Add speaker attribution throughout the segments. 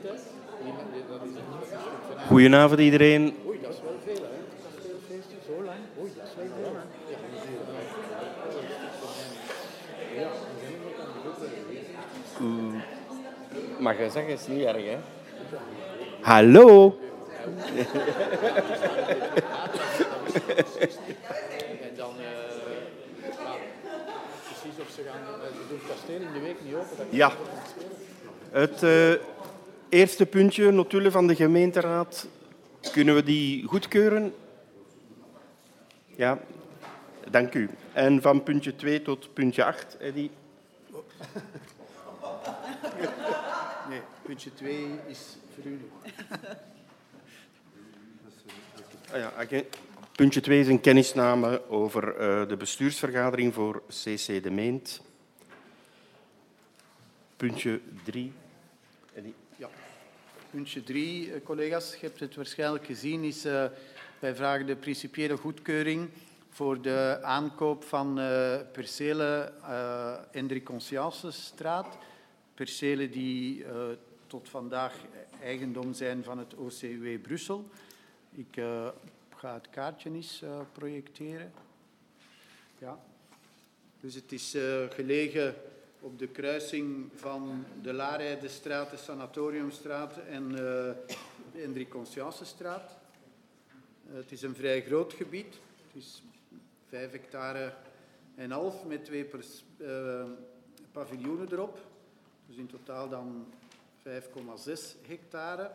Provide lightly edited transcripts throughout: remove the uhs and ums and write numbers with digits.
Speaker 1: Goedenavond iedereen.
Speaker 2: Oei, dat is wel veel, hè? Dat is veel feestje. Zo lang? Oei, dat is wel veel, hè?
Speaker 3: Maar je zegt, is niet erg, hè?
Speaker 1: Hallo.
Speaker 2: En dan, precies of ze gaan... Ze doen het kasteel in de week niet open.
Speaker 1: Ja. Het eerste puntje, notulen van de gemeenteraad. Kunnen we die goedkeuren? Ja, dank u. En van puntje 2 tot puntje 8, Eddy?
Speaker 2: Nee, puntje 2 is voor u.
Speaker 1: Ah ja, oké. Puntje 2 is een kennisname over de bestuursvergadering voor CC De Meent. Puntje 3. Eddy?
Speaker 2: Ja. Puntje 3, collega's, je hebt het waarschijnlijk gezien, is wij vragen de principiële goedkeuring voor de aankoop van percelen Hendrik Consciencestraat. Percelen die tot vandaag eigendom zijn van het OCW Brussel. Ik ga het kaartje eens projecteren. Ja. Dus het is gelegen op de kruising van de Laarijdestraat, de Sanatoriumstraat en de Hendrik Consciencestraat. Het is een vrij groot gebied. Het is 5,5 hectare met 2 paviljoenen erop. Dus in totaal dan 5,6 hectare.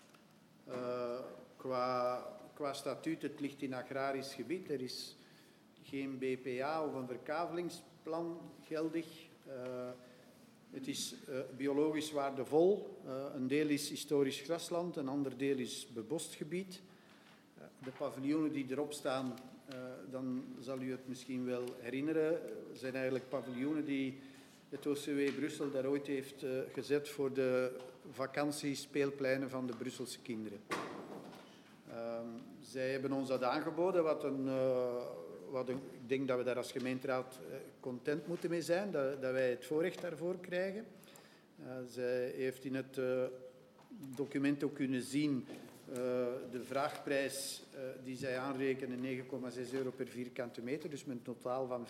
Speaker 2: Qua statuut, het ligt in agrarisch gebied. Er is geen BPA of een verkavelingsplan geldig. Het is biologisch waardevol. Een deel is historisch grasland, een ander deel is bebost gebied. De paviljoenen die erop staan, dan zal u het misschien wel herinneren, zijn eigenlijk paviljoenen die het OCW Brussel daar ooit heeft gezet voor de vakantiespeelpleinen van de Brusselse kinderen. Zij hebben ons dat aangeboden, ik denk dat we daar als gemeenteraad content moeten mee zijn, dat wij het voorrecht daarvoor krijgen. Zij heeft in het document ook kunnen zien de vraagprijs die zij aanrekenen, 9,6 euro per vierkante meter, dus met een totaal van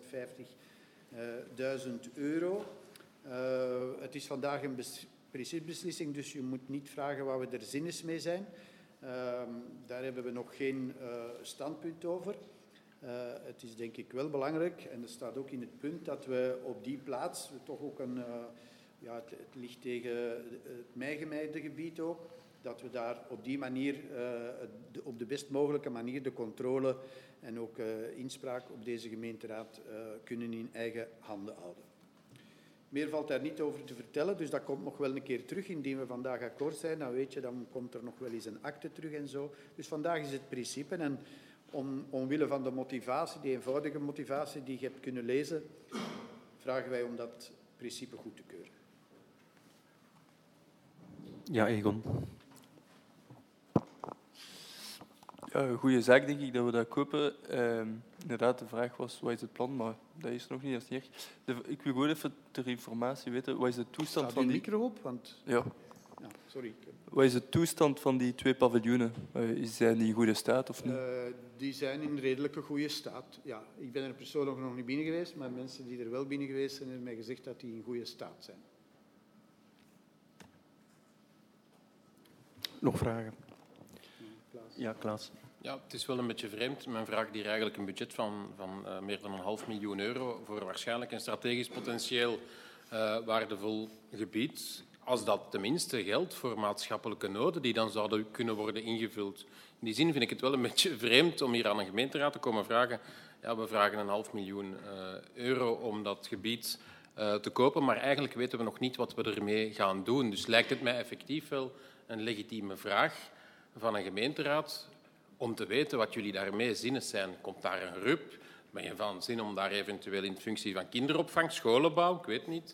Speaker 2: 550.000 euro. Het is vandaag een principebeslissing, dus je moet niet vragen waar we er zinnig mee zijn. Daar hebben we nog geen standpunt over. Het is denk ik wel belangrijk, en dat staat ook in het punt, dat we op die plaats, toch ook het ligt tegen het mijgemeide gebied ook, dat we daar op die manier, op de best mogelijke manier, de controle en ook inspraak op deze gemeenteraad kunnen in eigen handen houden. Meer valt daar niet over te vertellen, dus dat komt nog wel een keer terug. Indien we vandaag akkoord zijn, dan weet je, dan komt er nog wel eens een akte terug en zo. Dus vandaag is het principe en omwille van de motivatie, die eenvoudige motivatie die je hebt kunnen lezen, vragen wij om dat principe goed te keuren.
Speaker 1: Ja, Egon.
Speaker 4: Ja, goede zaak, denk ik, dat we dat kopen. Inderdaad, de vraag was, wat is het plan? Maar dat is nog niet, dat is niet echt. Ik wil gewoon even ter informatie weten, wat is de toestand
Speaker 2: Staat
Speaker 4: van
Speaker 2: die
Speaker 4: die...
Speaker 2: micro op? Want...
Speaker 4: Ja.
Speaker 2: Ja, sorry.
Speaker 4: Wat is de toestand van die 2 paviljoenen? Zijn die in goede staat of niet?
Speaker 2: Die zijn in redelijke goede staat. Ja, ik ben er persoonlijk nog niet binnen geweest, maar mensen die er wel binnen geweest zijn, hebben mij gezegd dat die in goede staat zijn.
Speaker 1: Nog vragen? Ja, Klaas.
Speaker 5: Ja, het is wel een beetje vreemd. Men vraagt hier eigenlijk een budget van meer dan €500.000 voor waarschijnlijk een strategisch potentieel waardevol gebied. Als dat tenminste geldt voor maatschappelijke noden die dan zouden kunnen worden ingevuld. In die zin vind ik het wel een beetje vreemd om hier aan een gemeenteraad te komen vragen. Ja, we vragen €500.000 om dat gebied te kopen, maar eigenlijk weten we nog niet wat we ermee gaan doen. Dus lijkt het mij effectief wel een legitieme vraag van een gemeenteraad om te weten wat jullie daarmee zinnen zijn. Komt daar een RUP? Ben je van zin om daar eventueel in functie van kinderopvang, scholenbouw, ik weet niet,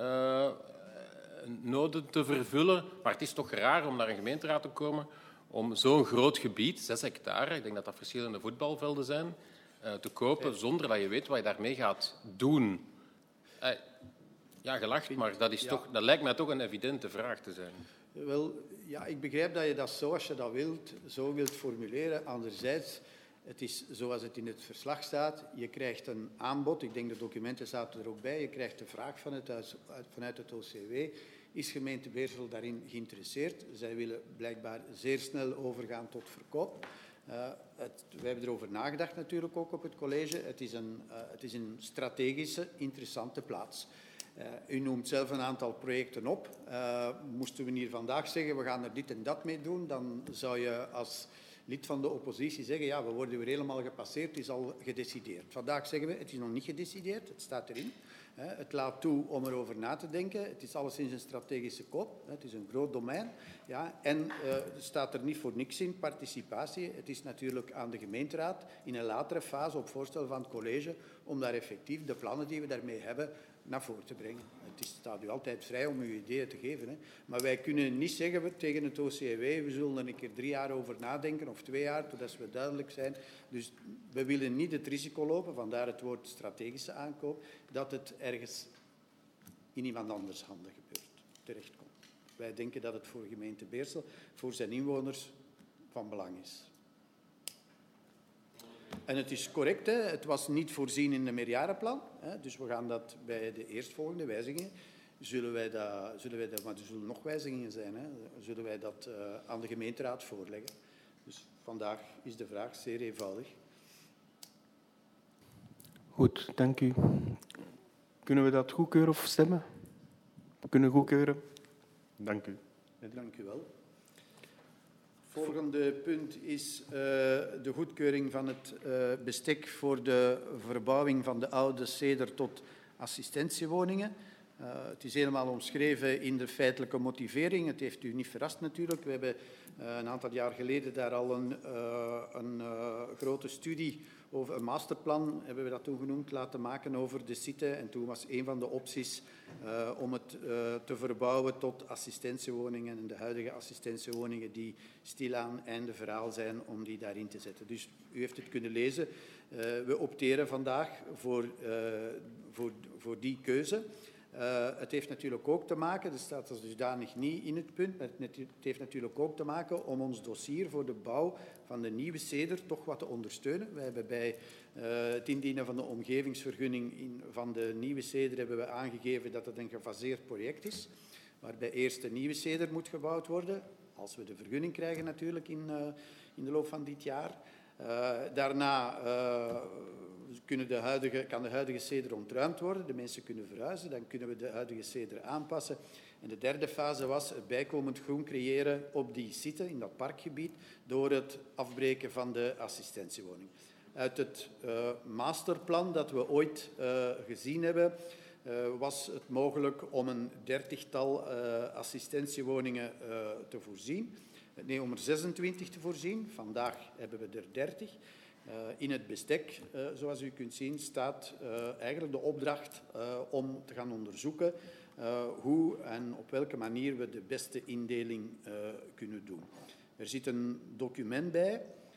Speaker 5: noden te vervullen? Maar het is toch raar om naar een gemeenteraad te komen om zo'n groot gebied, 6 hectare, ik denk dat dat verschillende voetbalvelden zijn, te kopen zonder dat je weet wat je daarmee gaat doen. Ja, gelacht, maar dat lijkt mij toch een evidente vraag te zijn.
Speaker 2: Wel, ja, ik begrijp dat je dat zo, als je dat wilt, zo wilt formuleren. Anderzijds, het is zoals het in het verslag staat. Je krijgt een aanbod, ik denk de documenten zaten er ook bij. Je krijgt de vraag vanuit het OCW. Is gemeente Beersel daarin geïnteresseerd? Zij willen blijkbaar zeer snel overgaan tot verkoop. We hebben erover nagedacht natuurlijk ook op het college. Het is een strategische, interessante plaats. U noemt zelf een aantal projecten op. Moesten we hier vandaag zeggen, we gaan er dit en dat mee doen, dan zou je als lid van de oppositie zeggen, ja, we worden weer helemaal gepasseerd, het is al gedecideerd. Vandaag zeggen we, het is nog niet gedecideerd, het staat erin. Het laat toe om erover na te denken. Het is alleszins een strategische koop. Het is een groot domein. Ja, en het staat er niet voor niks in, participatie. Het is natuurlijk aan de gemeenteraad in een latere fase op voorstel van het college om daar effectief de plannen die we daarmee hebben naar voren te brengen. Het staat u altijd vrij om uw ideeën te geven. Hè. Maar wij kunnen niet zeggen tegen het OCW, we zullen er een keer 3 jaar over nadenken of 2 jaar, totdat we duidelijk zijn. Dus we willen niet het risico lopen, vandaar het woord strategische aankoop, dat het ergens in iemand anders handen terechtkomt. Wij denken dat het voor gemeente Beersel, voor zijn inwoners, van belang is. En het is correct, hè? Het was niet voorzien in de meerjarenplan. Hè? Dus we gaan dat bij de eerstvolgende wijzigingen, zullen wij dat, maar er zullen nog wijzigingen zijn, hè? Zullen wij dat aan de gemeenteraad voorleggen. Dus vandaag is de vraag zeer eenvoudig.
Speaker 1: Goed, dank u. Kunnen we dat goedkeuren of stemmen? We kunnen goedkeuren. Dank u.
Speaker 2: Dank u wel. Volgende punt is de goedkeuring van het bestek voor de verbouwing van de oude Ceder tot assistentiewoningen. Het is helemaal omschreven in de feitelijke motivering. Het heeft u niet verrast natuurlijk. We hebben een aantal jaar geleden daar al een grote studie over een masterplan, hebben we dat toen genoemd, laten maken over de site. En toen was een van de opties om het te verbouwen tot assistentiewoningen. En de huidige assistentiewoningen die stilaan einde verhaal zijn, om die daarin te zetten. Dus u heeft het kunnen lezen. We opteren vandaag voor die keuze. Het heeft natuurlijk ook te maken, dat staat als dusdanig niet in het punt, maar het heeft natuurlijk ook te maken om ons dossier voor de bouw van de nieuwe Ceder toch wat te ondersteunen. We hebben bij het indienen van de omgevingsvergunning van de nieuwe Ceder hebben we aangegeven dat het een gefaseerd project is, waarbij eerst de nieuwe Ceder moet gebouwd worden, als we de vergunning krijgen natuurlijk in de loop van dit jaar. Daarna kan de huidige Ceder ontruimd worden, de mensen kunnen verhuizen, dan kunnen we de huidige Ceder aanpassen. En de derde fase was het bijkomend groen creëren op die site, in dat parkgebied, door het afbreken van de assistentiewoning. Uit het masterplan dat we ooit gezien hebben, was het mogelijk om een 30-tal assistentiewoningen te voorzien. Nee, om er 26 te voorzien. Vandaag hebben we er 30. In het bestek, zoals u kunt zien, staat eigenlijk de opdracht om te gaan onderzoeken hoe en op welke manier we de beste indeling kunnen doen. Er zit een document bij.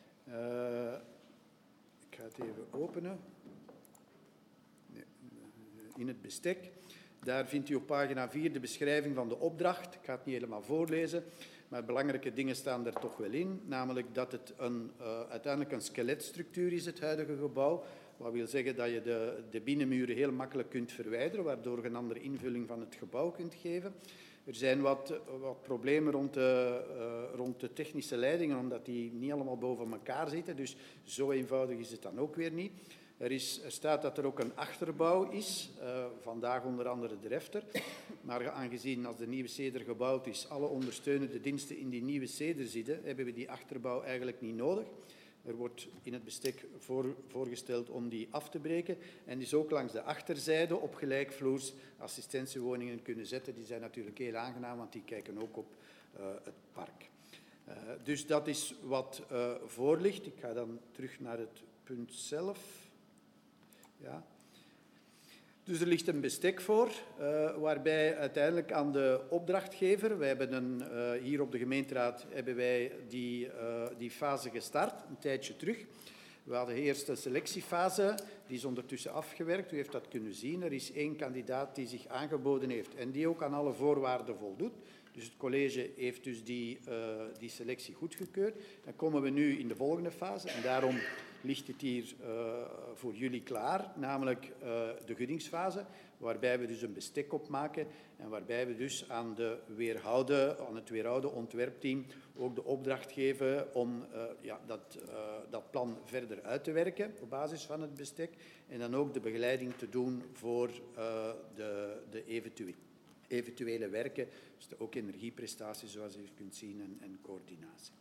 Speaker 2: Ik ga het even openen. Nee, in het bestek. Daar vindt u op pagina 4 de beschrijving van de opdracht. Ik ga het niet helemaal voorlezen. Maar belangrijke dingen staan er toch wel in, namelijk dat het uiteindelijk een skeletstructuur is, het huidige gebouw. Wat wil zeggen dat je de binnenmuren heel makkelijk kunt verwijderen, waardoor je een andere invulling van het gebouw kunt geven. Er zijn wat problemen rond de technische leidingen, omdat die niet allemaal boven elkaar zitten. Dus zo eenvoudig is het dan ook weer niet. Er staat dat er ook een achterbouw is, vandaag onder andere de refter. Maar aangezien als de nieuwe Ceder gebouwd is, alle ondersteunende diensten in die nieuwe Ceder zitten, hebben we die achterbouw eigenlijk niet nodig. Er wordt in het bestek voorgesteld om die af te breken. En dus ook langs de achterzijde op gelijkvloers assistentiewoningen kunnen zetten. Die zijn natuurlijk heel aangenaam, want die kijken ook op het park. Dus dat is wat voor ligt. Ik ga dan terug naar het punt zelf. Ja. Dus er ligt een bestek voor, waarbij uiteindelijk aan de opdrachtgever, wij hebben hier op de gemeenteraad hebben wij die fase gestart, een tijdje terug. We hadden eerst een selectiefase, die is ondertussen afgewerkt, u heeft dat kunnen zien. Er is 1 kandidaat die zich aangeboden heeft en die ook aan alle voorwaarden voldoet. Dus het college heeft dus die selectie goedgekeurd. Dan komen we nu in de volgende fase en daarom ligt het hier voor jullie klaar, namelijk de gunningsfase, waarbij we dus een bestek opmaken en waarbij we dus aan het weerhouden ontwerpteam ook de opdracht geven om dat plan verder uit te werken op basis van het bestek en dan ook de begeleiding te doen voor de eventuele werken, dus ook energieprestaties zoals u kunt zien en coördinatie.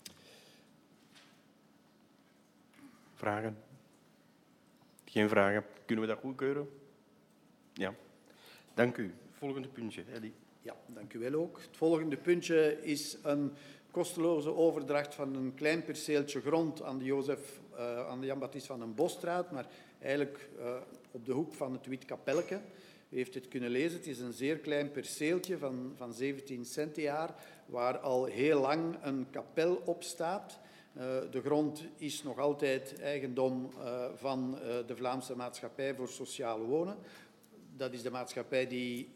Speaker 1: Vragen? Geen vragen. Kunnen we dat goedkeuren? Ja. Dank u. Volgende puntje, Eddy.
Speaker 2: Ja, dank u wel ook. Het volgende puntje is een kosteloze overdracht van een klein perceeltje grond aan de Jan-Baptiste van den Bosstraat, maar eigenlijk op de hoek van het Witkapelleke. U heeft het kunnen lezen. Het is een zeer klein perceeltje van 17 centiaar, waar al heel lang een kapel op staat. De grond is nog altijd eigendom van de Vlaamse Maatschappij voor Sociaal Wonen. Dat is de maatschappij die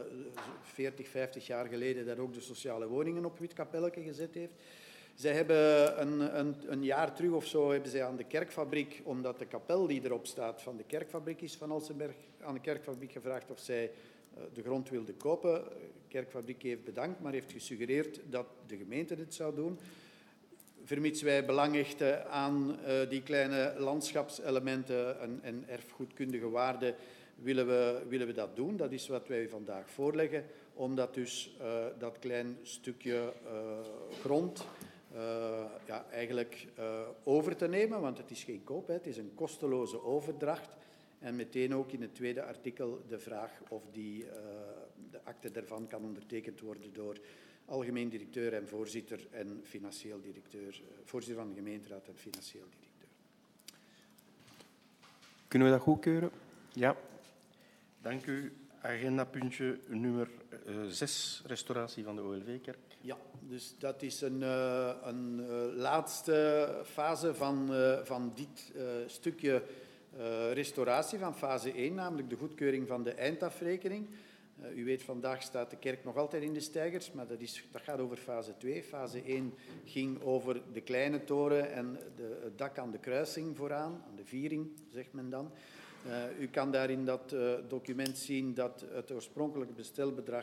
Speaker 2: 40, 50 jaar geleden daar ook de sociale woningen op Witkapelleke gezet heeft. Zij hebben een jaar terug of zo hebben zij aan de kerkfabriek, omdat de kapel die erop staat van de kerkfabriek is van Alsenberg, aan de kerkfabriek gevraagd of zij de grond wilde kopen. De kerkfabriek heeft bedankt, maar heeft gesuggereerd dat de gemeente dit zou doen. Vermits wij belang hechten aan die kleine landschapselementen en erfgoedkundige waarden, willen we dat doen. Dat is wat wij u vandaag voorleggen, omdat dus dat klein stukje grond eigenlijk over te nemen, want het is geen koop, het is een kosteloze overdracht. En meteen ook in het tweede artikel de vraag of de akte daarvan kan ondertekend worden door algemeen directeur en voorzitter en financieel directeur, voorzitter van de gemeenteraad en financieel directeur.
Speaker 1: Kunnen we dat goedkeuren? Ja. Dank u. Agendapuntje nummer 6, restauratie van de OLV-kerk.
Speaker 2: Ja, dus dat is een laatste fase van dit stukje restauratie van fase 1, namelijk de goedkeuring van de eindafrekening. U weet, vandaag staat de kerk nog altijd in de steigers, maar dat gaat over fase 2. Fase 1 ging over de kleine toren en het dak aan de kruising vooraan, aan de viering, zegt men dan. U kan daar in dat document zien dat het oorspronkelijke bestelbedrag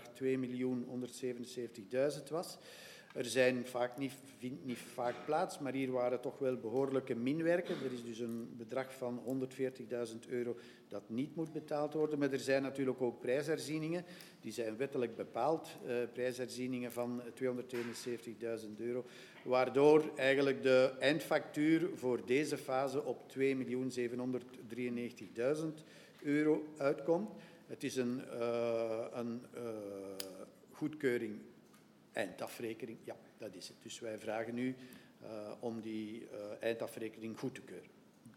Speaker 2: 2.177.000 was. Er zijn vindt niet vaak plaats, maar hier waren toch wel behoorlijke minwerken. Er is dus een bedrag van 140.000 euro dat niet moet betaald worden. Maar er zijn natuurlijk ook prijsherzieningen, die zijn wettelijk bepaald. Prijsherzieningen van 271.000 euro, waardoor eigenlijk de eindfactuur voor deze fase op 2.793.000 euro uitkomt. Het is een goedkeuring eindafrekening, ja, dat is het. Dus wij vragen u om die eindafrekening goed te keuren.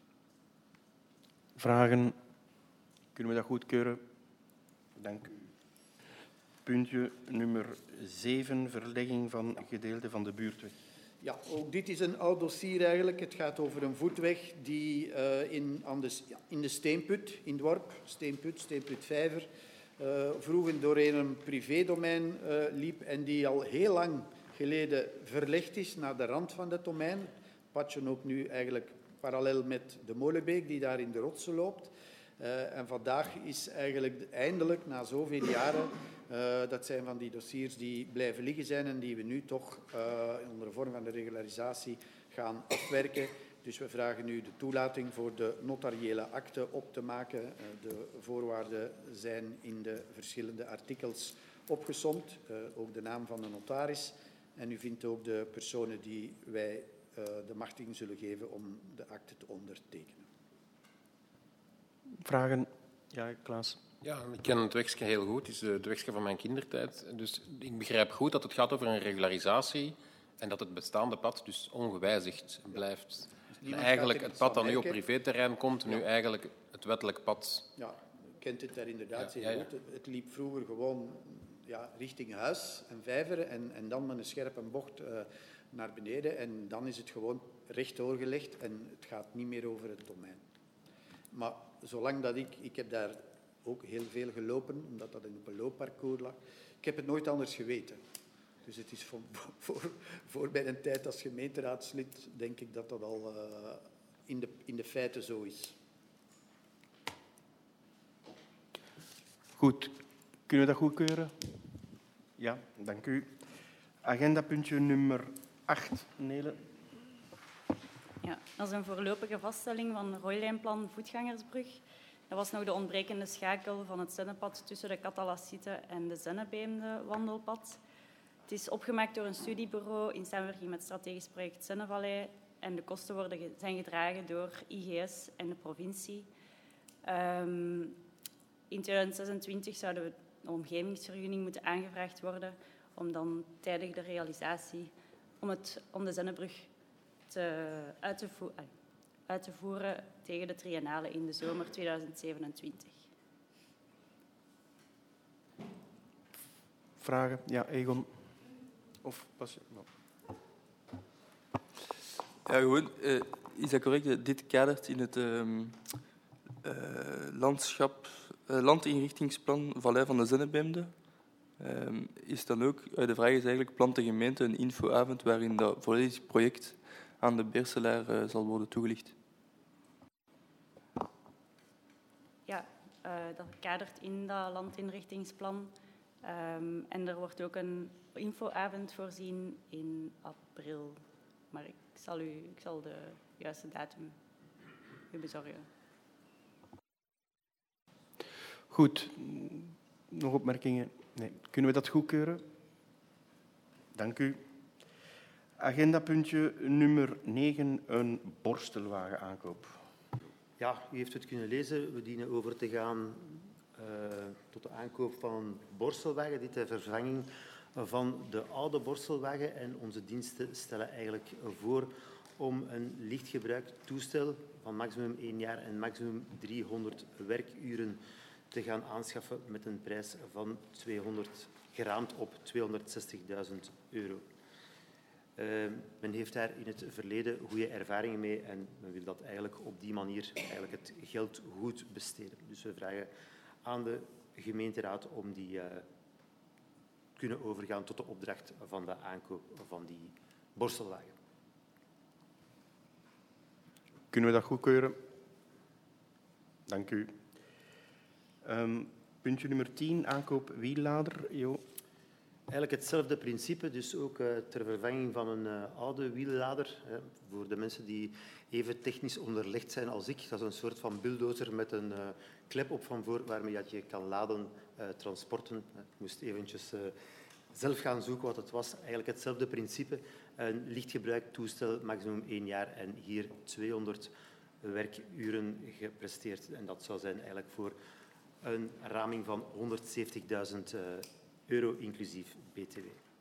Speaker 1: Vragen? Kunnen we dat goedkeuren? Dank u. Puntje nummer 7, verlegging van gedeelte van de buurtweg.
Speaker 2: Ja, ook dit is een oud dossier eigenlijk. Het gaat over een voetweg die in de Steenput, in het dorp, Steenput Vijver, vroeger doorheen een privédomein liep en die al heel lang geleden verlegd is naar de rand van het domein. Het padje loopt nu eigenlijk parallel met de Molenbeek die daar in de rotsen loopt. En vandaag is eigenlijk eindelijk, na zoveel jaren, dat zijn van die dossiers die blijven liggen zijn en die we nu toch onder de vorm van de regularisatie gaan afwerken. Dus we vragen u de toelating voor de notariële akte op te maken. De voorwaarden zijn in de verschillende artikels opgesomd, ook de naam van de notaris. En u vindt ook de personen die wij de machtiging zullen geven om de akte te ondertekenen.
Speaker 1: Vragen? Ja, Klaas.
Speaker 5: Ja, ik ken het wegske heel goed. Het is het wegske van mijn kindertijd. Dus ik begrijp goed dat het gaat over een regularisatie en dat het bestaande pad dus ongewijzigd blijft. En eigenlijk het pad dat nu op privéterrein komt, nu eigenlijk het wettelijk pad.
Speaker 2: Ja, u kent het daar inderdaad zeer goed. Het liep vroeger gewoon richting huis en vijveren en dan met een scherpe bocht naar beneden. En dan is het gewoon rechtdoor gelegd en het gaat niet meer over het domein. Maar zolang dat ik heb daar ook heel veel gelopen, omdat dat op een loopparcours lag. Ik heb het nooit anders geweten. Dus het is voor mijn tijd als gemeenteraadslid, denk ik dat dat al in de feiten zo is.
Speaker 1: Goed. Kunnen we dat goedkeuren? Ja, dank u. Agendapuntje nummer 8, Nele.
Speaker 6: Ja, dat is een voorlopige vaststelling van het rooilijnplan Voetgangersbrug. Dat was nog de ontbrekende schakel van het zennepad tussen de Catalassiete en de Zennebeemde wandelpad. Het is opgemaakt door een studiebureau in samenwerking met het strategisch project Zennevallei en de kosten zijn gedragen door IGS en de provincie. In 2026 zouden we een omgevingsvergunning moeten aangevraagd worden om dan tijdig de realisatie om de Zennebrug uit te voeren tegen de triennale in de zomer 2027.
Speaker 1: Vragen? Ja, Egon. Of pas je? No.
Speaker 4: Ja, gewoon, is dat correct? Dit kadert in het landinrichtingsplan Vallei van de Zennebeemde. Is dan ook, de vraag is eigenlijk, plant de gemeente een infoavond waarin dat volledige project aan de Beerselaar zal worden toegelicht?
Speaker 6: Ja, dat kadert in dat landinrichtingsplan. En er wordt ook een infoavond voorzien in april. Maar ik zal de juiste datum u bezorgen.
Speaker 1: Goed. Nog opmerkingen? Nee. Kunnen we dat goedkeuren? Dank u. Agendapuntje nummer 9, een borstelwagenaankoop.
Speaker 7: Ja, u heeft het kunnen lezen. We dienen over te gaan tot de aankoop van een borstelwagen. Dit ter vervanging van de oude borstelwagen. En onze diensten stellen eigenlijk voor om een lichtgebruiktoestel van maximum 1 jaar en maximum 300 werkuren te gaan aanschaffen met een prijs van geraamd op €260.000. Men heeft daar in het verleden goede ervaringen mee en men wil dat eigenlijk op die manier eigenlijk het geld goed besteden. Dus we vragen aan de gemeenteraad om die kunnen overgaan tot de opdracht van de aankoop van die borstelwagen.
Speaker 1: Kunnen we dat goedkeuren? Dank u. Puntje nummer 10, aankoop wiellader. Jo.
Speaker 7: Eigenlijk hetzelfde principe, dus ook ter vervanging van een oude wiellader. Voor de mensen die even technisch onderlegd zijn als ik. Dat is een soort van bulldozer met een klep op van voor waarmee je kan laden, transporten. Ik moest eventjes zelf gaan zoeken wat het was. Eigenlijk hetzelfde principe. Een lichtgebruiktoestel, maximum 1 jaar en hier 200 werkuren gepresteerd. En dat zou zijn eigenlijk voor een raming van €170.000 inclusief BTW.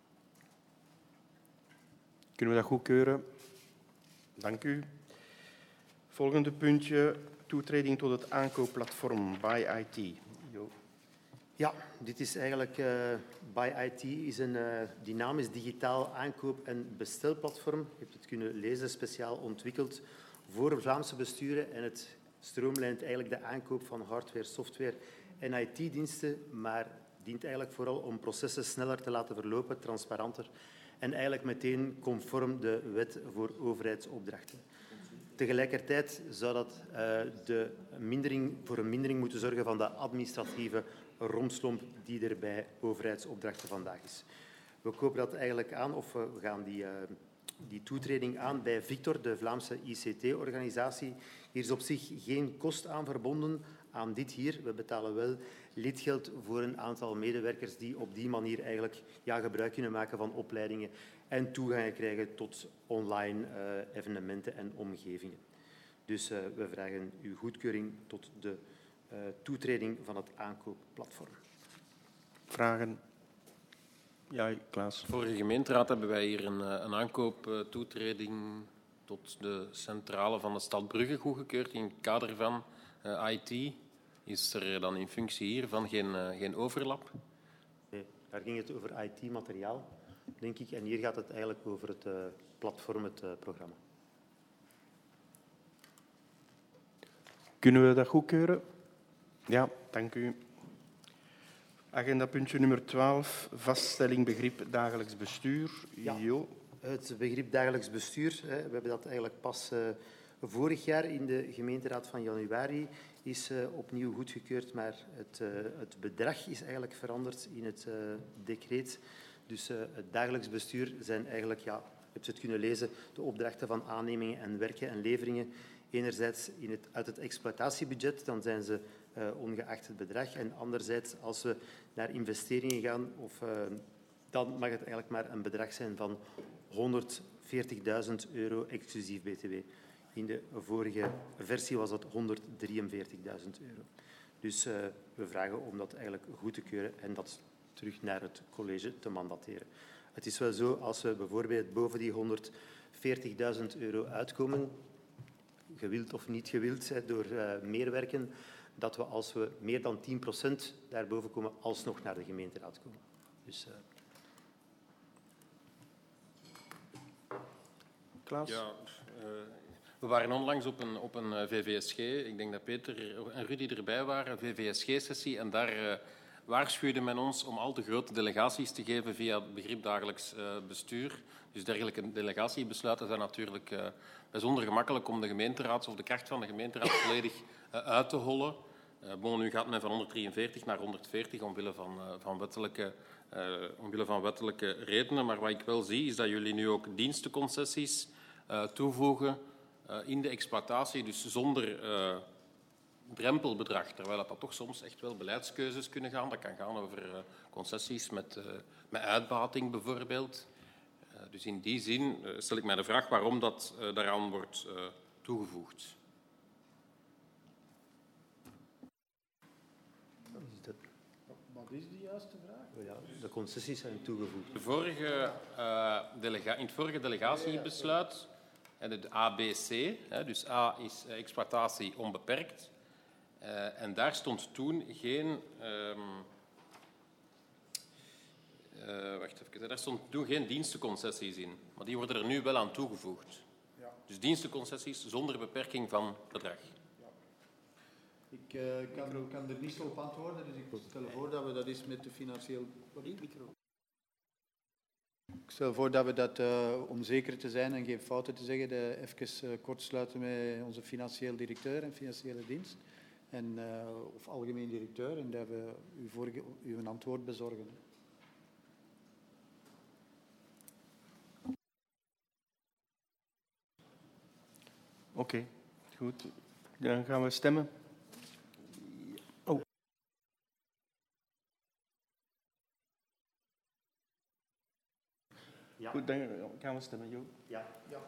Speaker 1: Kunnen we dat goedkeuren? Dank u. Volgende puntje, toetreding tot het aankoopplatform BuyIT. Jo.
Speaker 7: Ja, dit is eigenlijk... BuyIT is een dynamisch digitaal aankoop- en bestelplatform. Je hebt het kunnen lezen, speciaal ontwikkeld voor Vlaamse besturen. En het stroomlijnt eigenlijk de aankoop van hardware, software en IT-diensten, maar dient eigenlijk vooral om processen sneller te laten verlopen, transparanter en eigenlijk meteen conform de wet voor overheidsopdrachten. Tegelijkertijd zou dat voor een mindering moeten zorgen van de administratieve rompslomp die er bij overheidsopdrachten vandaag is. We kopen dat eigenlijk aan, of we gaan die toetreding aan bij Victor, de Vlaamse ICT-organisatie. Hier is op zich geen kost aan verbonden aan dit hier. We betalen wel lidgeld voor een aantal medewerkers die op die manier eigenlijk gebruik kunnen maken van opleidingen en toegang krijgen tot online evenementen en omgevingen. Dus we vragen uw goedkeuring tot de toetreding van het aankoopplatform.
Speaker 1: Vragen? Ja, Klaas.
Speaker 5: Vorige gemeenteraad hebben wij hier een aankooptoetreding tot de centrale van de stad Brugge goedgekeurd in het kader van IT. Is er dan in functie hiervan geen overlap?
Speaker 7: Nee, daar ging het over IT-materiaal, denk ik. En hier gaat het eigenlijk over het platform, het programma.
Speaker 1: Kunnen we dat goedkeuren? Ja, dank u. Agendapuntje nummer 12, vaststelling begrip dagelijks bestuur.
Speaker 7: Ja.
Speaker 1: Jo.
Speaker 7: Het begrip dagelijks bestuur, we hebben dat eigenlijk pas vorig jaar in de gemeenteraad van januari is opnieuw goedgekeurd, maar het bedrag is eigenlijk veranderd in het decreet. Dus het dagelijks bestuur zijn eigenlijk, ja, je hebt het kunnen lezen, de opdrachten van aannemingen en werken en leveringen. Enerzijds uit het exploitatiebudget, dan zijn ze ongeacht het bedrag. En anderzijds, als we naar investeringen gaan, dan mag het eigenlijk maar een bedrag zijn van €140.000 exclusief BTW. In de vorige versie was dat €143.000. Dus we vragen om dat eigenlijk goed te keuren en dat terug naar het college te mandateren. Het is wel zo, als we bijvoorbeeld boven die €140.000 uitkomen, gewild of niet gewild, door meer werken, dat we als we meer dan 10% daarboven komen, alsnog naar de gemeenteraad komen. Dus,
Speaker 1: Klaas?
Speaker 5: Ja, we waren onlangs op een VVSG. Ik denk dat Peter en Rudy erbij waren, een VVSG-sessie. En daar waarschuwde men ons om al te grote delegaties te geven via het begrip dagelijks bestuur. Dus dergelijke delegatiebesluiten zijn natuurlijk bijzonder gemakkelijk om de gemeenteraad of de kracht van de gemeenteraad volledig uit te hollen. Nu gaat men van 143 naar 140 omwille van wettelijke redenen. Maar wat ik wel zie, is dat jullie nu ook dienstenconcessies toevoegen in de exploitatie, dus zonder drempelbedrag, terwijl dat toch soms echt wel beleidskeuzes kunnen gaan. Dat kan gaan over concessies met uitbating bijvoorbeeld. Dus in die zin stel ik mij de vraag waarom dat daaraan wordt toegevoegd.
Speaker 2: Wat is de juiste vraag?
Speaker 7: ja, de concessies zijn toegevoegd.
Speaker 5: In het vorige delegatiebesluit, de ABC, dus A is exploitatie onbeperkt, en daar stond toen geen... Daar stond toen geen dienstenconcessies in, maar die worden er nu wel aan toegevoegd. Ja. Dus dienstenconcessies zonder beperking van bedrag.
Speaker 2: Ja. Ik kan er niet zo op antwoorden, dus ik stel voor dat we dat eens met de financieel... Ik stel voor dat we dat, om zeker te zijn en geen fouten te zeggen, even kort sluiten met onze financieel directeur en financiële dienst. Of algemeen directeur, en dat we u een antwoord bezorgen.
Speaker 1: Oké, goed. Dan gaan we stemmen. Oh.
Speaker 7: Ja.
Speaker 1: Goed, dan gaan we stemmen, Jo.
Speaker 7: Ja.
Speaker 2: Ja.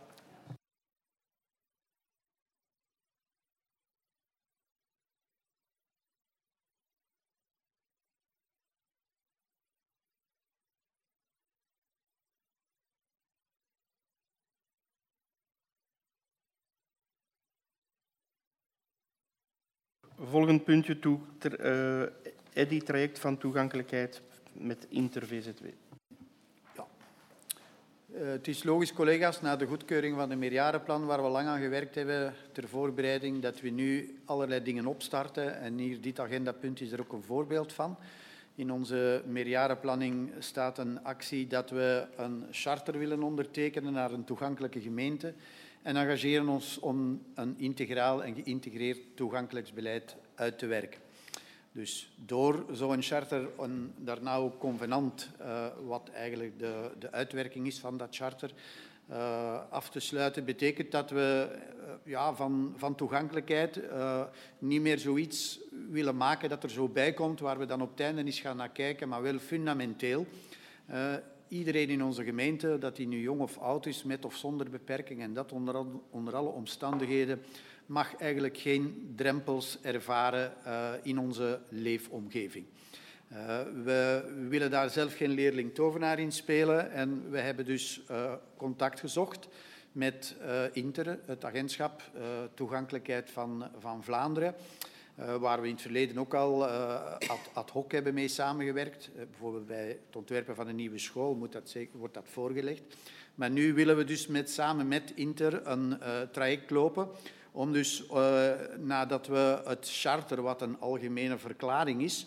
Speaker 1: Volgend puntje, EDI-traject van toegankelijkheid met Inter-VZW.
Speaker 2: Ja. Het is logisch, collega's, na de goedkeuring van het meerjarenplan waar we lang aan gewerkt hebben ter voorbereiding, dat we nu allerlei dingen opstarten. En hier, dit agendapunt is er ook een voorbeeld van. In onze meerjarenplanning staat een actie dat we een charter willen ondertekenen naar een toegankelijke gemeente en engageren ons om een integraal en geïntegreerd toegankelijkheidsbeleid uit te werken. Dus door zo'n charter en daarna ook convenant, wat eigenlijk de uitwerking is van dat charter, af te sluiten, betekent dat we van toegankelijkheid niet meer zoiets willen maken dat er zo bij komt, waar we dan op het einde eens gaan naar kijken, maar wel fundamenteel. Iedereen in onze gemeente, dat hij nu jong of oud is, met of zonder beperking, en dat onder alle omstandigheden, mag eigenlijk geen drempels ervaren in onze leefomgeving. We willen daar zelf geen leerling-tovenaar in spelen en we hebben dus contact gezocht met Inter, het agentschap Toegankelijkheid van Vlaanderen, waar we in het verleden ook al ad hoc hebben mee samengewerkt. Bijvoorbeeld bij het ontwerpen van een nieuwe school wordt dat voorgelegd. Maar nu willen we dus samen met Inter een traject lopen om dus, nadat we het charter, wat een algemene verklaring is,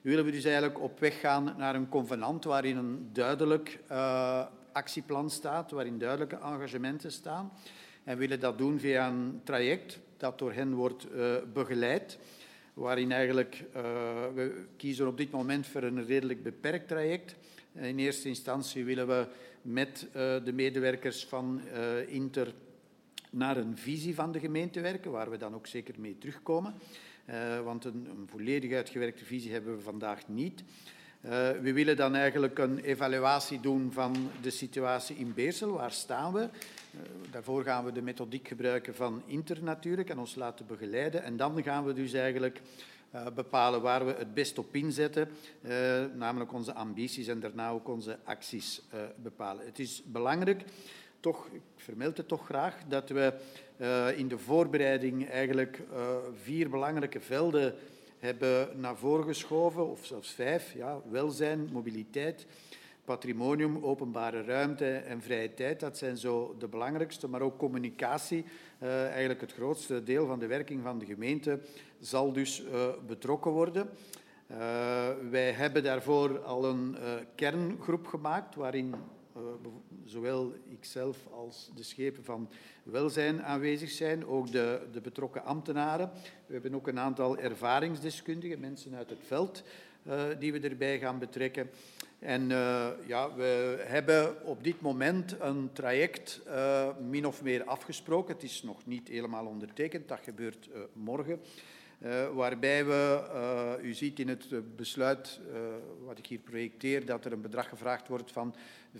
Speaker 2: willen we dus eigenlijk op weg gaan naar een convenant waarin een duidelijk actieplan staat, waarin duidelijke engagementen staan. En willen dat doen via een traject dat door hen wordt begeleid, waarin eigenlijk we kiezen op dit moment voor een redelijk beperkt traject. In eerste instantie willen we met de medewerkers van Inter naar een visie van de gemeente werken, waar we dan ook zeker mee terugkomen. Want een volledig uitgewerkte visie hebben we vandaag niet. We willen dan eigenlijk een evaluatie doen van de situatie in Beersel. Waar staan we? Daarvoor gaan we de methodiek gebruiken van Inter natuurlijk en ons laten begeleiden. En dan gaan we dus eigenlijk bepalen waar we het best op inzetten, namelijk onze ambities en daarna ook onze acties bepalen. Het is belangrijk, toch, ik vermeld het toch graag, dat we in de voorbereiding eigenlijk 4 belangrijke velden hebben naar voren geschoven, of zelfs 5. Ja, welzijn, mobiliteit, patrimonium, openbare ruimte en vrije tijd. Dat zijn zo de belangrijkste, maar ook communicatie. Eigenlijk het grootste deel van de werking van de gemeente zal dus betrokken worden. Wij hebben daarvoor al een kerngroep gemaakt, waarin zowel ikzelf als de schepen van welzijn aanwezig zijn, ook de betrokken ambtenaren. We hebben ook een aantal ervaringsdeskundigen, mensen uit het veld, die we erbij gaan betrekken. En we hebben op dit moment een traject min of meer afgesproken. Het is nog niet helemaal ondertekend, dat gebeurt morgen. Waarbij we, u ziet in het besluit wat ik hier projecteer, dat er een bedrag gevraagd wordt van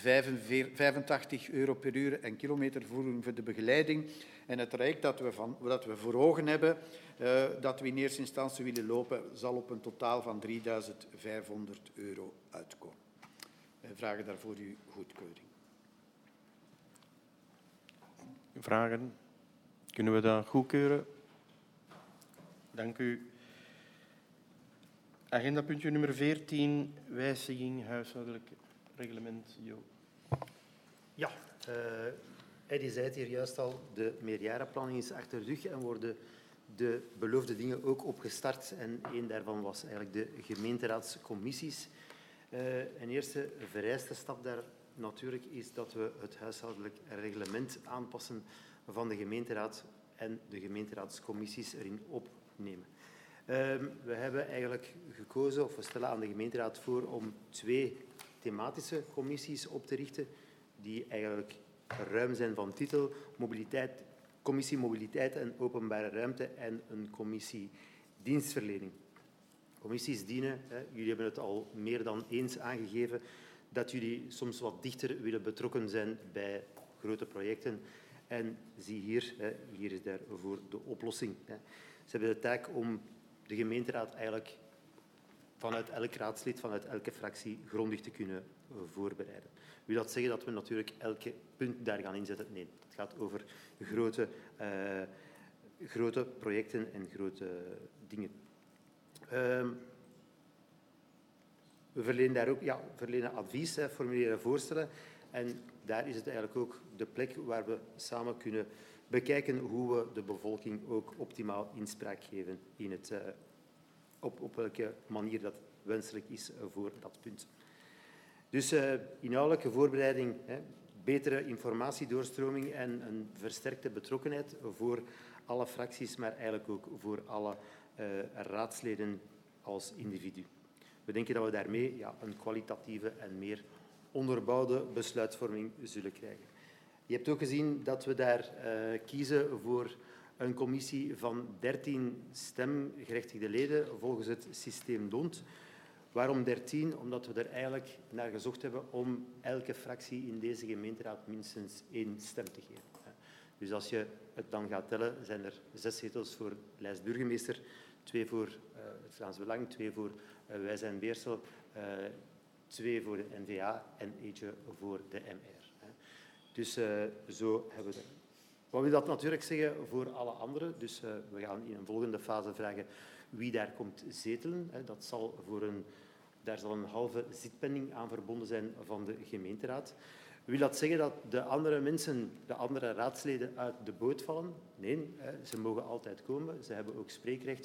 Speaker 2: €85 per uur en kilometervergoeding voor de begeleiding. En het traject dat we voor ogen hebben, dat we in eerste instantie willen lopen, zal op een totaal van €3.500 uitkomen. Wij vragen daarvoor uw goedkeuring.
Speaker 1: Vragen? Kunnen we dat goedkeuren? Dank u. Agendapuntje nummer 14, wijziging huishoudelijk reglement. Jo.
Speaker 7: Ja, Eddy zei het hier juist al, de meerjarenplanning is achter de rug en worden de beloofde dingen ook opgestart. En één daarvan was eigenlijk de gemeenteraadscommissies. Een eerste vereiste stap daar natuurlijk is dat we het huishoudelijk reglement aanpassen van de gemeenteraad en de gemeenteraadscommissies erin opnemen. We hebben eigenlijk gekozen, of we stellen aan de gemeenteraad voor, om 2 thematische commissies op te richten, die eigenlijk ruim zijn van titel: commissie mobiliteit en openbare ruimte en een commissie dienstverlening. Commissies dienen, jullie hebben het al meer dan eens aangegeven, dat jullie soms wat dichter willen betrokken zijn bij grote projecten. En zie hier, hier is daarvoor de oplossing. Ze hebben de taak om de gemeenteraad eigenlijk vanuit elk raadslid, vanuit elke fractie, grondig te kunnen voorbereiden. Wil dat zeggen dat we natuurlijk elke punt daar gaan inzetten? Nee, het gaat over grote projecten en grote dingen. We verlenen daar ook verlenen advies, formuleren voorstellen. En daar is het eigenlijk ook de plek waar we samen kunnen bekijken hoe we de bevolking ook optimaal inspraak geven in het, op welke manier dat wenselijk is voor dat punt. Dus inhoudelijke voorbereiding, betere informatiedoorstroming en een versterkte betrokkenheid voor alle fracties, maar eigenlijk ook voor alle raadsleden als individu. We denken dat we daarmee een kwalitatieve en meer onderbouwde besluitvorming zullen krijgen. Je hebt ook gezien dat we daar kiezen voor een commissie van 13 stemgerechtigde leden volgens het systeem DONT. Waarom 13? Omdat we er eigenlijk naar gezocht hebben om elke fractie in deze gemeenteraad minstens 1 stem te geven. Dus als je het dan gaat tellen, zijn er 6 zetels voor lijstburgemeester, 2 voor het Vlaams Belang, 2 voor Wij zijn Beersel, 2 voor de N-VA en eentje voor de MR. Dus zo hebben we dat. Wat wil dat natuurlijk zeggen voor alle anderen? Dus we gaan in een volgende fase vragen wie daar komt zetelen. Dat zal daar zal een halve zitpenning aan verbonden zijn van de gemeenteraad. Wil dat zeggen dat de andere mensen, de andere raadsleden uit de boot vallen? Nee, ze mogen altijd komen. Ze hebben ook spreekrecht.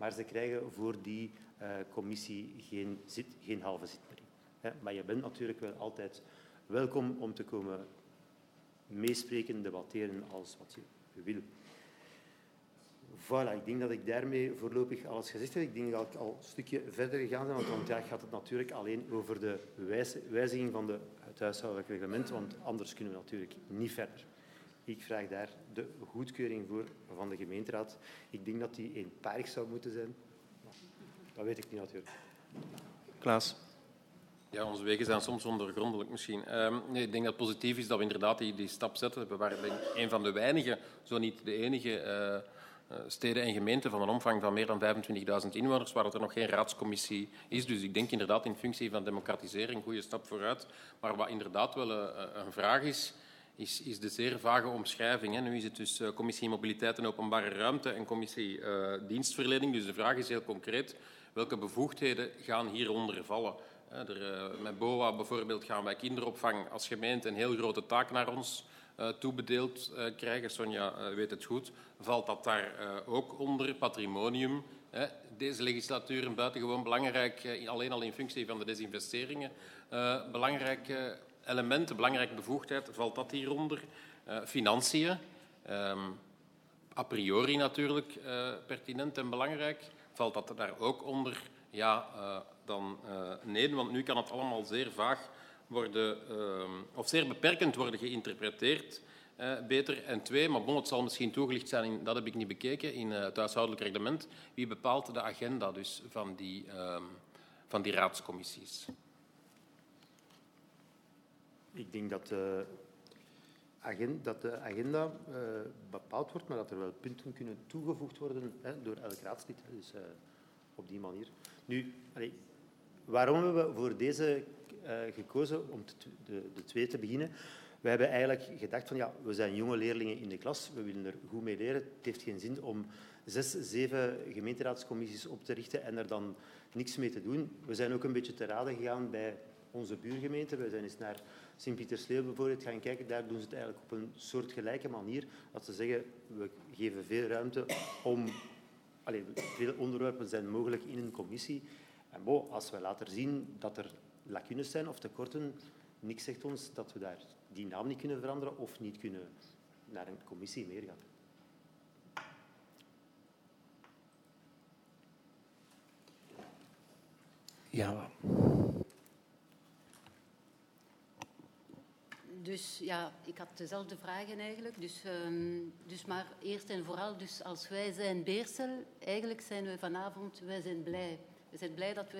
Speaker 7: maar ze krijgen voor die commissie geen halve zit meer. Maar je bent natuurlijk wel altijd welkom om te komen meespreken, debatteren als wat je wil. Voilà, ik denk dat ik daarmee voorlopig alles gezegd heb. Ik denk dat ik al een stukje verder gegaan ben, want vandaag gaat het natuurlijk alleen over de wijziging van het huishoudelijk reglement, want anders kunnen we natuurlijk niet verder. Ik vraag daar de goedkeuring voor van de gemeenteraad. Ik denk dat die eenparig zou moeten zijn. Dat weet ik niet natuurlijk.
Speaker 1: Klaas.
Speaker 5: Ja, onze wegen zijn soms ondoorgrondelijk misschien. Nee, ik denk dat het positief is dat we inderdaad die stap zetten. We waren een van de weinige, zo niet de enige steden en gemeenten van een omvang van meer dan 25.000 inwoners, waar er nog geen raadscommissie is. Dus ik denk inderdaad in functie van democratisering een goede stap vooruit. Maar wat inderdaad wel een vraag is de zeer vage omschrijving. Nu is het dus commissie Mobiliteit en Openbare Ruimte en commissie Dienstverlening. Dus de vraag is heel concreet, welke bevoegdheden gaan hieronder vallen? Met BOA bijvoorbeeld gaan wij kinderopvang als gemeente een heel grote taak naar ons toebedeeld krijgen. Sonja weet het goed. Valt dat daar ook onder? Patrimonium. Deze legislatuur een buitengewoon belangrijk, alleen al in functie van de desinvesteringen, belangrijke elementen, belangrijke bevoegdheid. Valt dat hieronder? Financiën. A priori natuurlijk pertinent en belangrijk. Valt dat daar ook onder? Ja, dan nee, want nu kan het allemaal zeer vaag worden, of zeer beperkend worden geïnterpreteerd. Beter. En twee, maar bon, het zal misschien toegelicht zijn, dat heb ik niet bekeken, in het huishoudelijk reglement. Wie bepaalt de agenda dus van die raadscommissies?
Speaker 7: Ik denk dat de agenda bepaald wordt, maar dat er wel punten kunnen toegevoegd worden door elk raadslid. Dus op die manier. Nu, waarom hebben we voor deze gekozen om de twee te beginnen? We hebben eigenlijk gedacht van ja, we zijn jonge leerlingen in de klas, we willen er goed mee leren. Het heeft geen zin om 6, 7 gemeenteraadscommissies op te richten en er dan niks mee te doen. We zijn ook een beetje te raden gegaan bij onze buurgemeente. We zijn eens naar Sint-Pietersleeuw bijvoorbeeld gaan kijken. Daar doen ze het eigenlijk op een soortgelijke manier. Dat ze zeggen, we geven veel ruimte om... veel onderwerpen zijn mogelijk in een commissie. En als we later zien dat er lacunes zijn of tekorten, niks zegt ons dat we daar die naam niet kunnen veranderen of niet kunnen naar een commissie meer gaan.
Speaker 1: Ja.
Speaker 8: Dus ja, ik had dezelfde vragen eigenlijk. Dus maar eerst en vooral, dus als wij zijn Beersel, eigenlijk zijn we vanavond, wij zijn blij. We zijn blij dat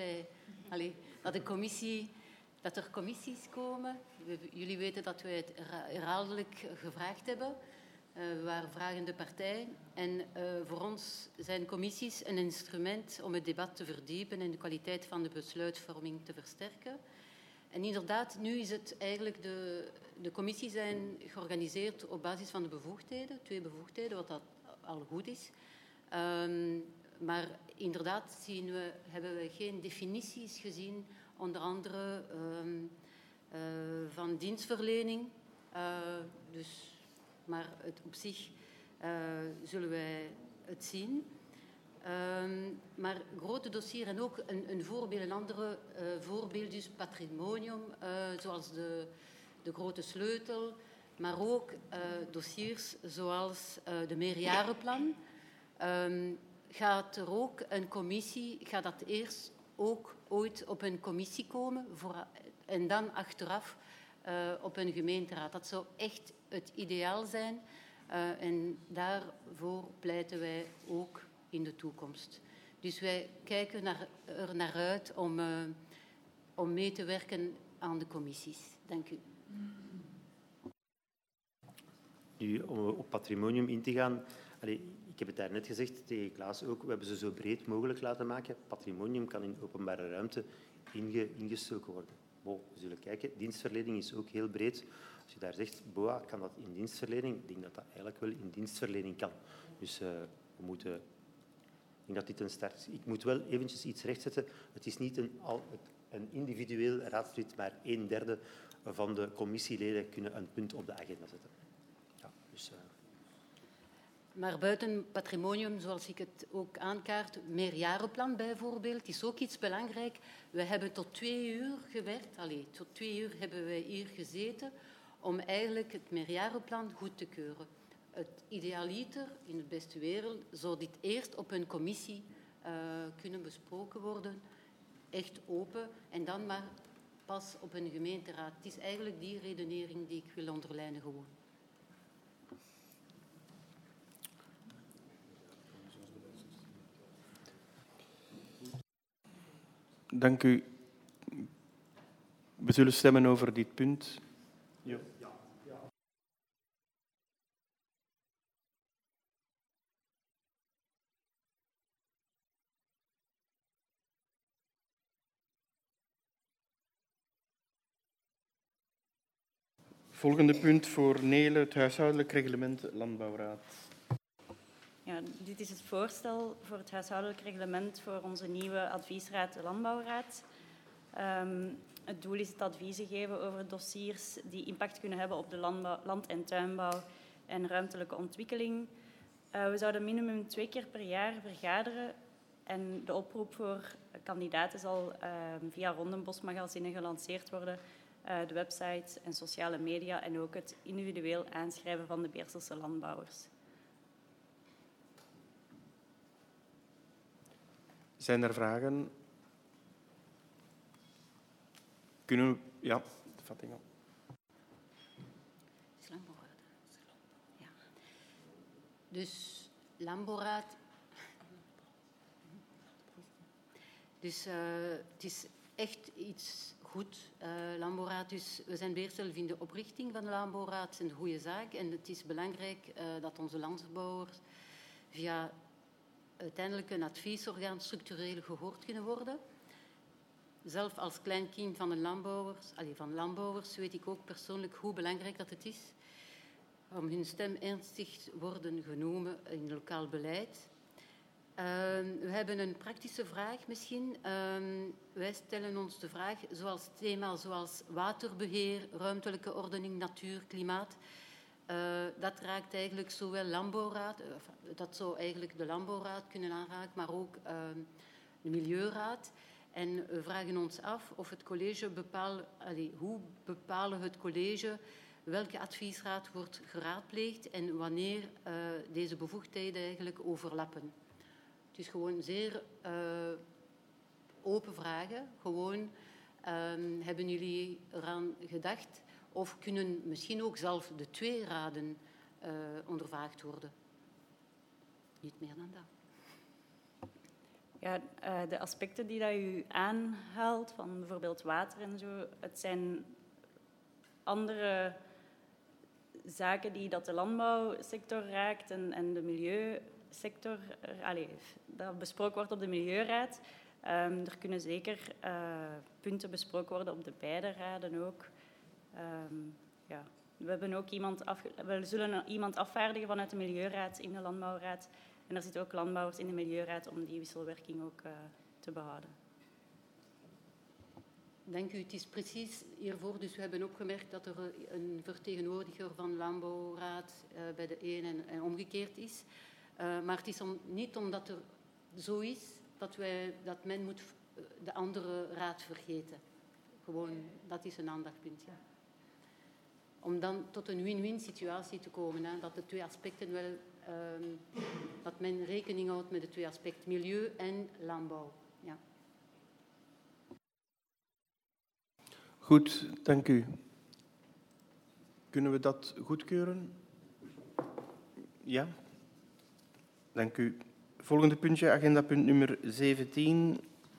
Speaker 8: dat er commissies komen. Jullie weten dat wij het herhaaldelijk gevraagd hebben. We waren vragende partij. En voor ons zijn commissies een instrument om het debat te verdiepen en de kwaliteit van de besluitvorming te versterken. En inderdaad, nu is het eigenlijk de commissies zijn georganiseerd op basis van de bevoegdheden, 2 bevoegdheden, wat dat al goed is. Maar inderdaad hebben we geen definities gezien, onder andere van dienstverlening. Maar op zich zullen wij het zien. Maar grote dossiers en ook een voorbeeld, een andere voorbeeld, dus patrimonium, zoals de grote sleutel, maar ook dossiers zoals de meerjarenplan. Gaat er ook een commissie, gaat dat eerst ook ooit op een commissie komen en dan achteraf op een gemeenteraad? Dat zou echt het ideaal zijn en daarvoor pleiten wij ook in de toekomst. Dus wij kijken er naar uit om mee te werken aan de commissies. Dank u.
Speaker 7: Nu, om op patrimonium in te gaan... ik heb het daarnet gezegd, tegen Klaas ook, we hebben ze zo breed mogelijk laten maken. Patrimonium kan in openbare ruimte ingestoken worden. We zullen kijken. Dienstverlening is ook heel breed. Als je daar zegt, BOA, kan dat in dienstverlening? Ik denk dat dat eigenlijk wel in dienstverlening kan. Dus we moeten... Ik denk dat dit een start is. Ik moet wel eventjes iets rechtzetten. Het is niet een individueel raadslid, maar 1/3 van de commissieleden kunnen een punt op de agenda zetten. Ja, dus,
Speaker 8: Maar buiten patrimonium, zoals ik het ook aankaart, meerjarenplan bijvoorbeeld, is ook iets belangrijk. We hebben tot 2 uur gewerkt, tot 2 uur hebben wij hier gezeten om eigenlijk het meerjarenplan goed te keuren. Het idealiter, in de beste wereld, zou dit eerst op een commissie kunnen besproken worden, echt open, en dan maar pas op een gemeenteraad. Het is eigenlijk die redenering die ik wil onderlijnen gewoon.
Speaker 1: Dank u. We zullen stemmen over dit punt. Ja. Volgende punt voor Nele, het huishoudelijk reglement Landbouwraad.
Speaker 6: Ja, dit is het voorstel voor het huishoudelijk reglement voor onze nieuwe adviesraad, de Landbouwraad. Het doel is het adviezen geven over dossiers die impact kunnen hebben op de land- en tuinbouw en ruimtelijke ontwikkeling. We zouden minimum 2 keer per jaar vergaderen en de oproep voor kandidaten zal via Rondenbos-magazine gelanceerd worden, de website en sociale media en ook het individueel aanschrijven van de Beerselse landbouwers.
Speaker 1: Zijn er vragen? Kunnen we... Ja, de vatting op.
Speaker 8: Ja. Dus Landbouwraad. Dus het is echt iets goed. Landbouwraad, dus we zijn Beersel in de oprichting van de Landbouwraad, een goede zaak. En het is belangrijk dat onze landbouwers via uiteindelijk een adviesorgaan structureel gehoord kunnen worden. Zelf als klein kind van landbouwers weet ik ook persoonlijk hoe belangrijk dat het is om hun stem ernstig worden genomen in lokaal beleid. We hebben een praktische vraag misschien. Wij stellen ons de vraag, zoals thema zoals waterbeheer, ruimtelijke ordening, natuur, klimaat. Dat raakt eigenlijk zowel Landbouwraad, dat zou eigenlijk de Landbouwraad kunnen aanraken, maar ook de Milieuraad. En we vragen ons af of het college hoe bepalen het college welke adviesraad wordt geraadpleegd en wanneer deze bevoegdheden eigenlijk overlappen. Het is gewoon zeer open vragen. Gewoon, hebben jullie eraan gedacht? Of kunnen misschien ook zelf de 2 raden ondervraagd worden? Niet meer dan dat.
Speaker 6: Ja, de aspecten die dat u aanhaalt, van bijvoorbeeld water en zo, het zijn andere zaken die dat de landbouwsector raakt en de milieusector, dat besproken wordt op de Milieuraad. Er kunnen zeker punten besproken worden op de beide raden ook. Ja. We zullen iemand afvaardigen vanuit de Milieuraad in de Landbouwraad. En er zitten ook landbouwers in de Milieuraad om die wisselwerking ook te behouden.
Speaker 8: Dank u. Het is precies hiervoor. Dus we hebben opgemerkt dat er een vertegenwoordiger van de Landbouwraad bij de een en omgekeerd is. Maar het is niet omdat er zo is dat men moet de andere raad vergeten. Gewoon, dat is een aandachtspunt. Ja. Om dan tot een win-win situatie te komen, hè, dat de 2 aspecten wel, dat men rekening houdt met de 2 aspecten, milieu en landbouw. Ja.
Speaker 1: Goed, dank u. Kunnen we dat goedkeuren? Ja. Dank u. Volgende puntje, agendapunt nummer 17.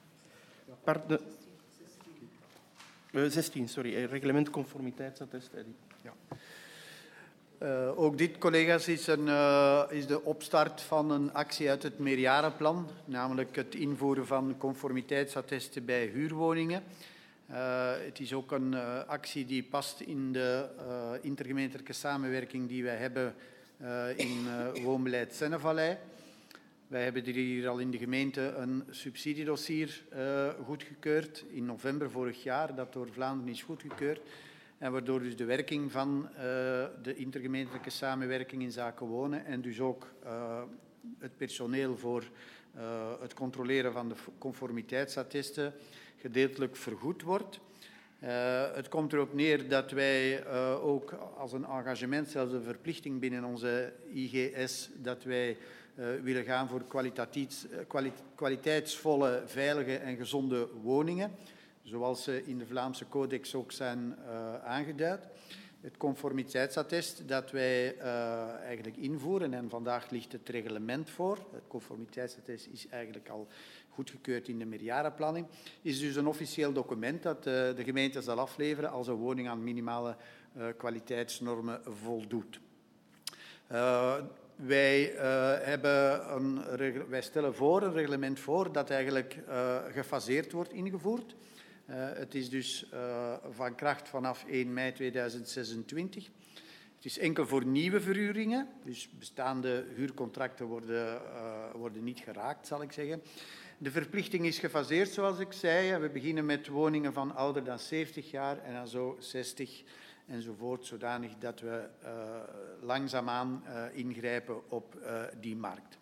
Speaker 1: 16, sorry. Reglement conformiteitsattest.
Speaker 2: Ja. Ook dit, collega's, is de opstart van een actie uit het meerjarenplan, namelijk het invoeren van conformiteitsattesten bij huurwoningen. Het is ook een actie die past in de intergemeentelijke samenwerking die wij hebben in woonbeleid Sennevallei. Wij hebben hier al in de gemeente een subsidiedossier goedgekeurd in november vorig jaar, dat door Vlaanderen is goedgekeurd. En waardoor dus de werking van de intergemeentelijke samenwerking in zaken wonen en dus ook het personeel voor het controleren van de conformiteitsattesten gedeeltelijk vergoed wordt. Het komt erop neer dat wij ook als een engagement, zelfs een verplichting binnen onze IGS, dat wij willen gaan voor kwaliteitsvolle, veilige en gezonde woningen, zoals ze in de Vlaamse Codex ook zijn aangeduid. Het conformiteitsattest dat wij eigenlijk invoeren, en vandaag ligt het reglement voor, het conformiteitsattest is eigenlijk al goedgekeurd in de meerjarenplanning, is dus een officieel document dat de gemeente zal afleveren als een woning aan kwaliteitsnormen voldoet. Wij stellen voor een reglement voor dat eigenlijk gefaseerd wordt ingevoerd. Het is dus van kracht vanaf 1 mei 2026. Het is enkel voor nieuwe verhuringen, dus bestaande huurcontracten worden niet geraakt, zal ik zeggen. De verplichting is gefaseerd, zoals ik zei. We beginnen met woningen van ouder dan 70 jaar en dan zo 60 enzovoort, zodanig dat we langzaamaan ingrijpen op die markt.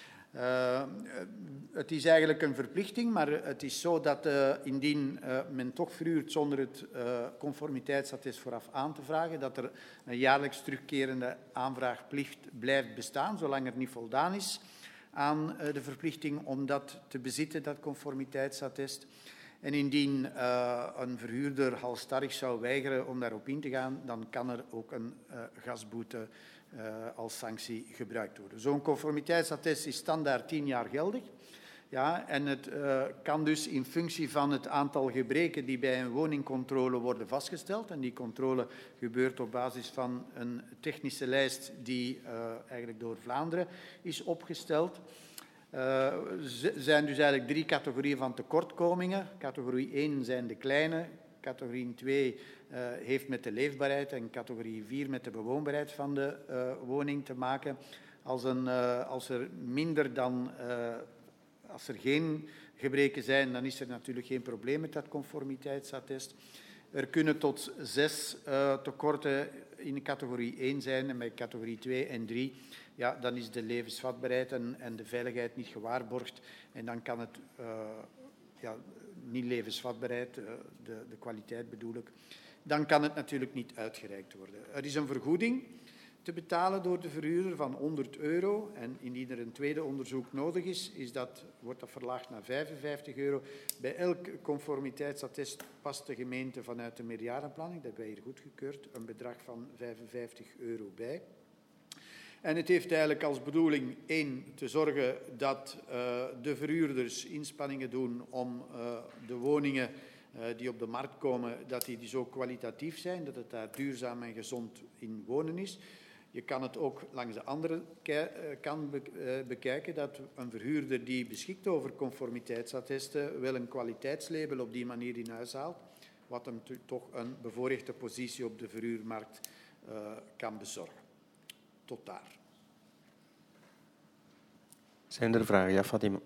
Speaker 2: Het is eigenlijk een verplichting, maar het is zo dat indien men toch verhuurt zonder het conformiteitsattest vooraf aan te vragen, dat er een jaarlijks terugkerende aanvraagplicht blijft bestaan, zolang er niet voldaan is aan de verplichting om dat te bezitten, dat conformiteitsattest. En indien een verhuurder halsstarrig zou weigeren om daarop in te gaan, dan kan er ook een gasboete als sanctie gebruikt worden. Zo'n conformiteitsattest is standaard 10 jaar geldig. Ja, en het kan dus in functie van het aantal gebreken die bij een woningcontrole worden vastgesteld. En die controle gebeurt op basis van een technische lijst die eigenlijk door Vlaanderen is opgesteld. Zijn dus eigenlijk 3 categorieën van tekortkomingen. Categorie 1 zijn de kleine, categorie 2 heeft met de leefbaarheid en categorie 4 met de bewoonbaarheid van de woning te maken. Als er geen gebreken zijn, dan is er natuurlijk geen probleem met dat conformiteitsattest. Er kunnen tot 6 tekorten in categorie 1 zijn en bij categorie 2 en 3, ja, dan is de levensvatbaarheid en de veiligheid niet gewaarborgd en dan kan het, niet levensvatbaarheid, de kwaliteit bedoel ik, dan kan het natuurlijk niet uitgereikt worden. Er is een vergoeding te betalen door de verhuurder van €100 en indien er een tweede onderzoek nodig is, wordt dat verlaagd naar €55. Bij elk conformiteitsattest past de gemeente vanuit de meerjarenplanning, dat hebben wij hier goedgekeurd, een bedrag van €55 bij. En het heeft eigenlijk als bedoeling 1 te zorgen dat de verhuurders inspanningen doen om de woningen die op de markt komen, dat die dus ook kwalitatief zijn, dat het daar duurzaam en gezond in wonen is. Je kan het ook langs de andere kant bekijken, dat een verhuurder die beschikt over conformiteitsattesten wel een kwaliteitslabel op die manier in huis haalt, wat hem toch een bevoorrechte positie op de verhuurmarkt kan bezorgen. Tot daar.
Speaker 1: Zijn er vragen? Ja, Fatima.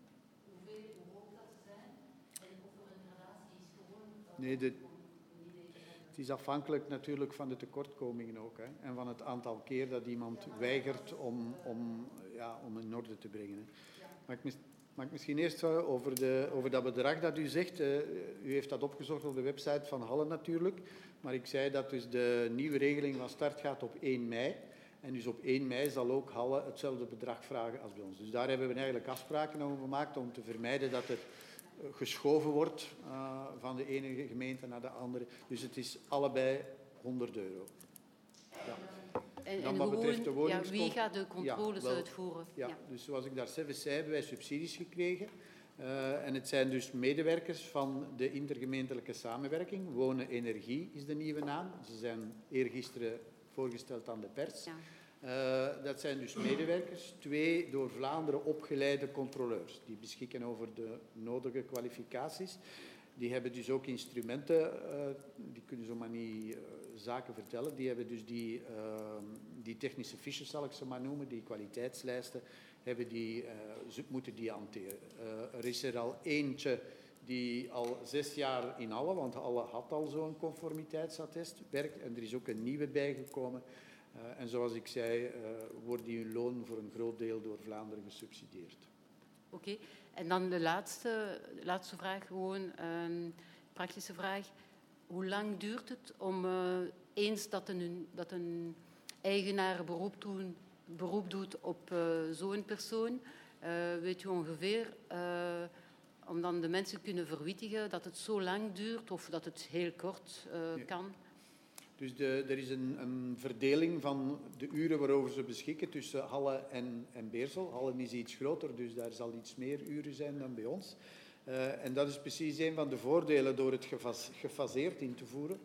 Speaker 1: Nee,
Speaker 2: Het is afhankelijk natuurlijk van de tekortkomingen ook. Hè, en van het aantal keer dat iemand weigert om in orde te brengen. Hè. Mag ik misschien eerst over dat bedrag dat u zegt. U heeft dat opgezocht op de website van Halle natuurlijk. Maar ik zei dat dus de nieuwe regeling van start gaat op 1 mei. En dus op 1 mei zal ook Halle hetzelfde bedrag vragen als bij ons. Dus daar hebben we eigenlijk afspraken over gemaakt om te vermijden dat er geschoven wordt van de ene gemeente naar de andere. Dus het is allebei €100. Ja.
Speaker 8: En
Speaker 2: wat betreft de
Speaker 8: wie gaat de controles uitvoeren?
Speaker 2: Ja, dus zoals ik daar zelf zei, hebben wij subsidies gekregen. En het zijn dus medewerkers van de intergemeentelijke samenwerking. Wonen Energie is de nieuwe naam. Ze zijn eergisteren voorgesteld aan de pers. Ja. Dat zijn dus medewerkers, 2 door Vlaanderen opgeleide controleurs. Die beschikken over de nodige kwalificaties. Die hebben dus ook instrumenten, die kunnen zomaar niet zaken vertellen. Die hebben dus die technische fiches, zal ik ze maar noemen, die kwaliteitslijsten, moeten die hanteren. Er is er al eentje die al 6 jaar in Halle, want Halle had al zo'n conformiteitsattest, werkt. En er is ook een nieuwe bijgekomen. En zoals ik zei, wordt die hun loon voor een groot deel door Vlaanderen gesubsidieerd.
Speaker 8: Oké. En dan de laatste vraag, gewoon een praktische vraag. Hoe lang duurt het om eens dat een eigenaar beroep doet op zo'n persoon, weet u ongeveer, om dan de mensen kunnen verwittigen dat het zo lang duurt of dat het heel kort kan?
Speaker 2: Dus er is een verdeling van de uren waarover ze beschikken tussen Halle en Beersel. Halle is iets groter, dus daar zal iets meer uren zijn dan bij ons. En dat is precies een van de voordelen door het gefaseerd in te voeren.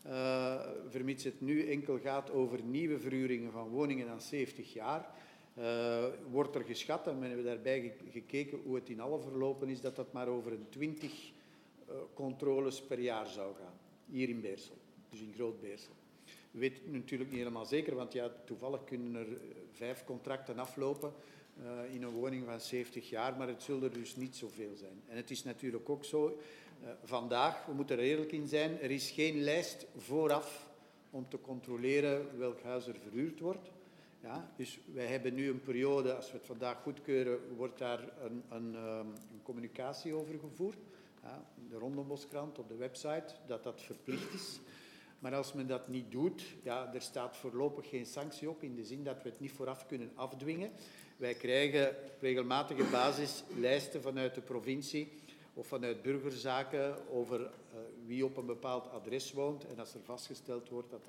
Speaker 2: Vermits het nu enkel gaat over nieuwe verhuringen van woningen aan 70 jaar, wordt er geschat, en we hebben daarbij gekeken hoe het in Halle verlopen is, dat maar over een 20 controles per jaar zou gaan, hier in Beersel. Dus in Groot-Beersel. We weten natuurlijk niet helemaal zeker, want ja, toevallig kunnen er 5 contracten aflopen in een woning van 70 jaar, maar het zullen er dus niet zoveel zijn. En het is natuurlijk ook zo, vandaag, we moeten er eerlijk in zijn, er is geen lijst vooraf om te controleren welk huis er verhuurd wordt. Ja, dus wij hebben nu een periode, als we het vandaag goedkeuren, wordt daar een communicatie over gevoerd. Ja, de Rondenboskrant, op de website, dat verplicht is. Maar als men dat niet doet, ja, er staat voorlopig geen sanctie op, in de zin dat we het niet vooraf kunnen afdwingen. Wij krijgen op regelmatige basis lijsten vanuit de provincie of vanuit burgerzaken over wie op een bepaald adres woont. En als er vastgesteld wordt dat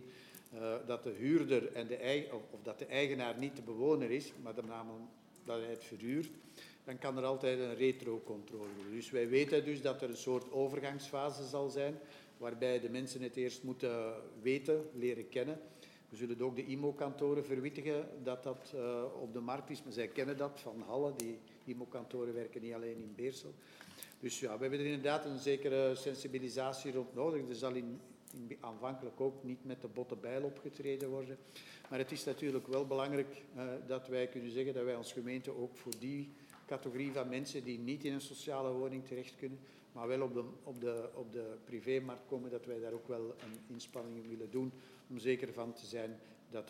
Speaker 2: dat de huurder en dat de eigenaar niet de bewoner is, maar dat hij het verhuurt, dan kan er altijd een retrocontrole worden. Dus wij weten dus dat er een soort overgangsfase zal zijn, waarbij de mensen het eerst moeten weten, leren kennen. We zullen ook de IMO-kantoren verwittigen dat dat op de markt is, maar zij kennen dat van Halle. Die IMO-kantoren werken niet alleen in Beersel. Dus ja, we hebben er inderdaad een zekere sensibilisatie rond nodig. Er zal aanvankelijk ook niet met de botte bijl opgetreden worden. Maar het is natuurlijk wel belangrijk dat wij kunnen zeggen dat wij als gemeente ook voor die categorie van mensen die niet in een sociale woning terecht kunnen, maar wel op de privémarkt komen, dat wij daar ook wel een inspanning in willen doen om zeker van te zijn dat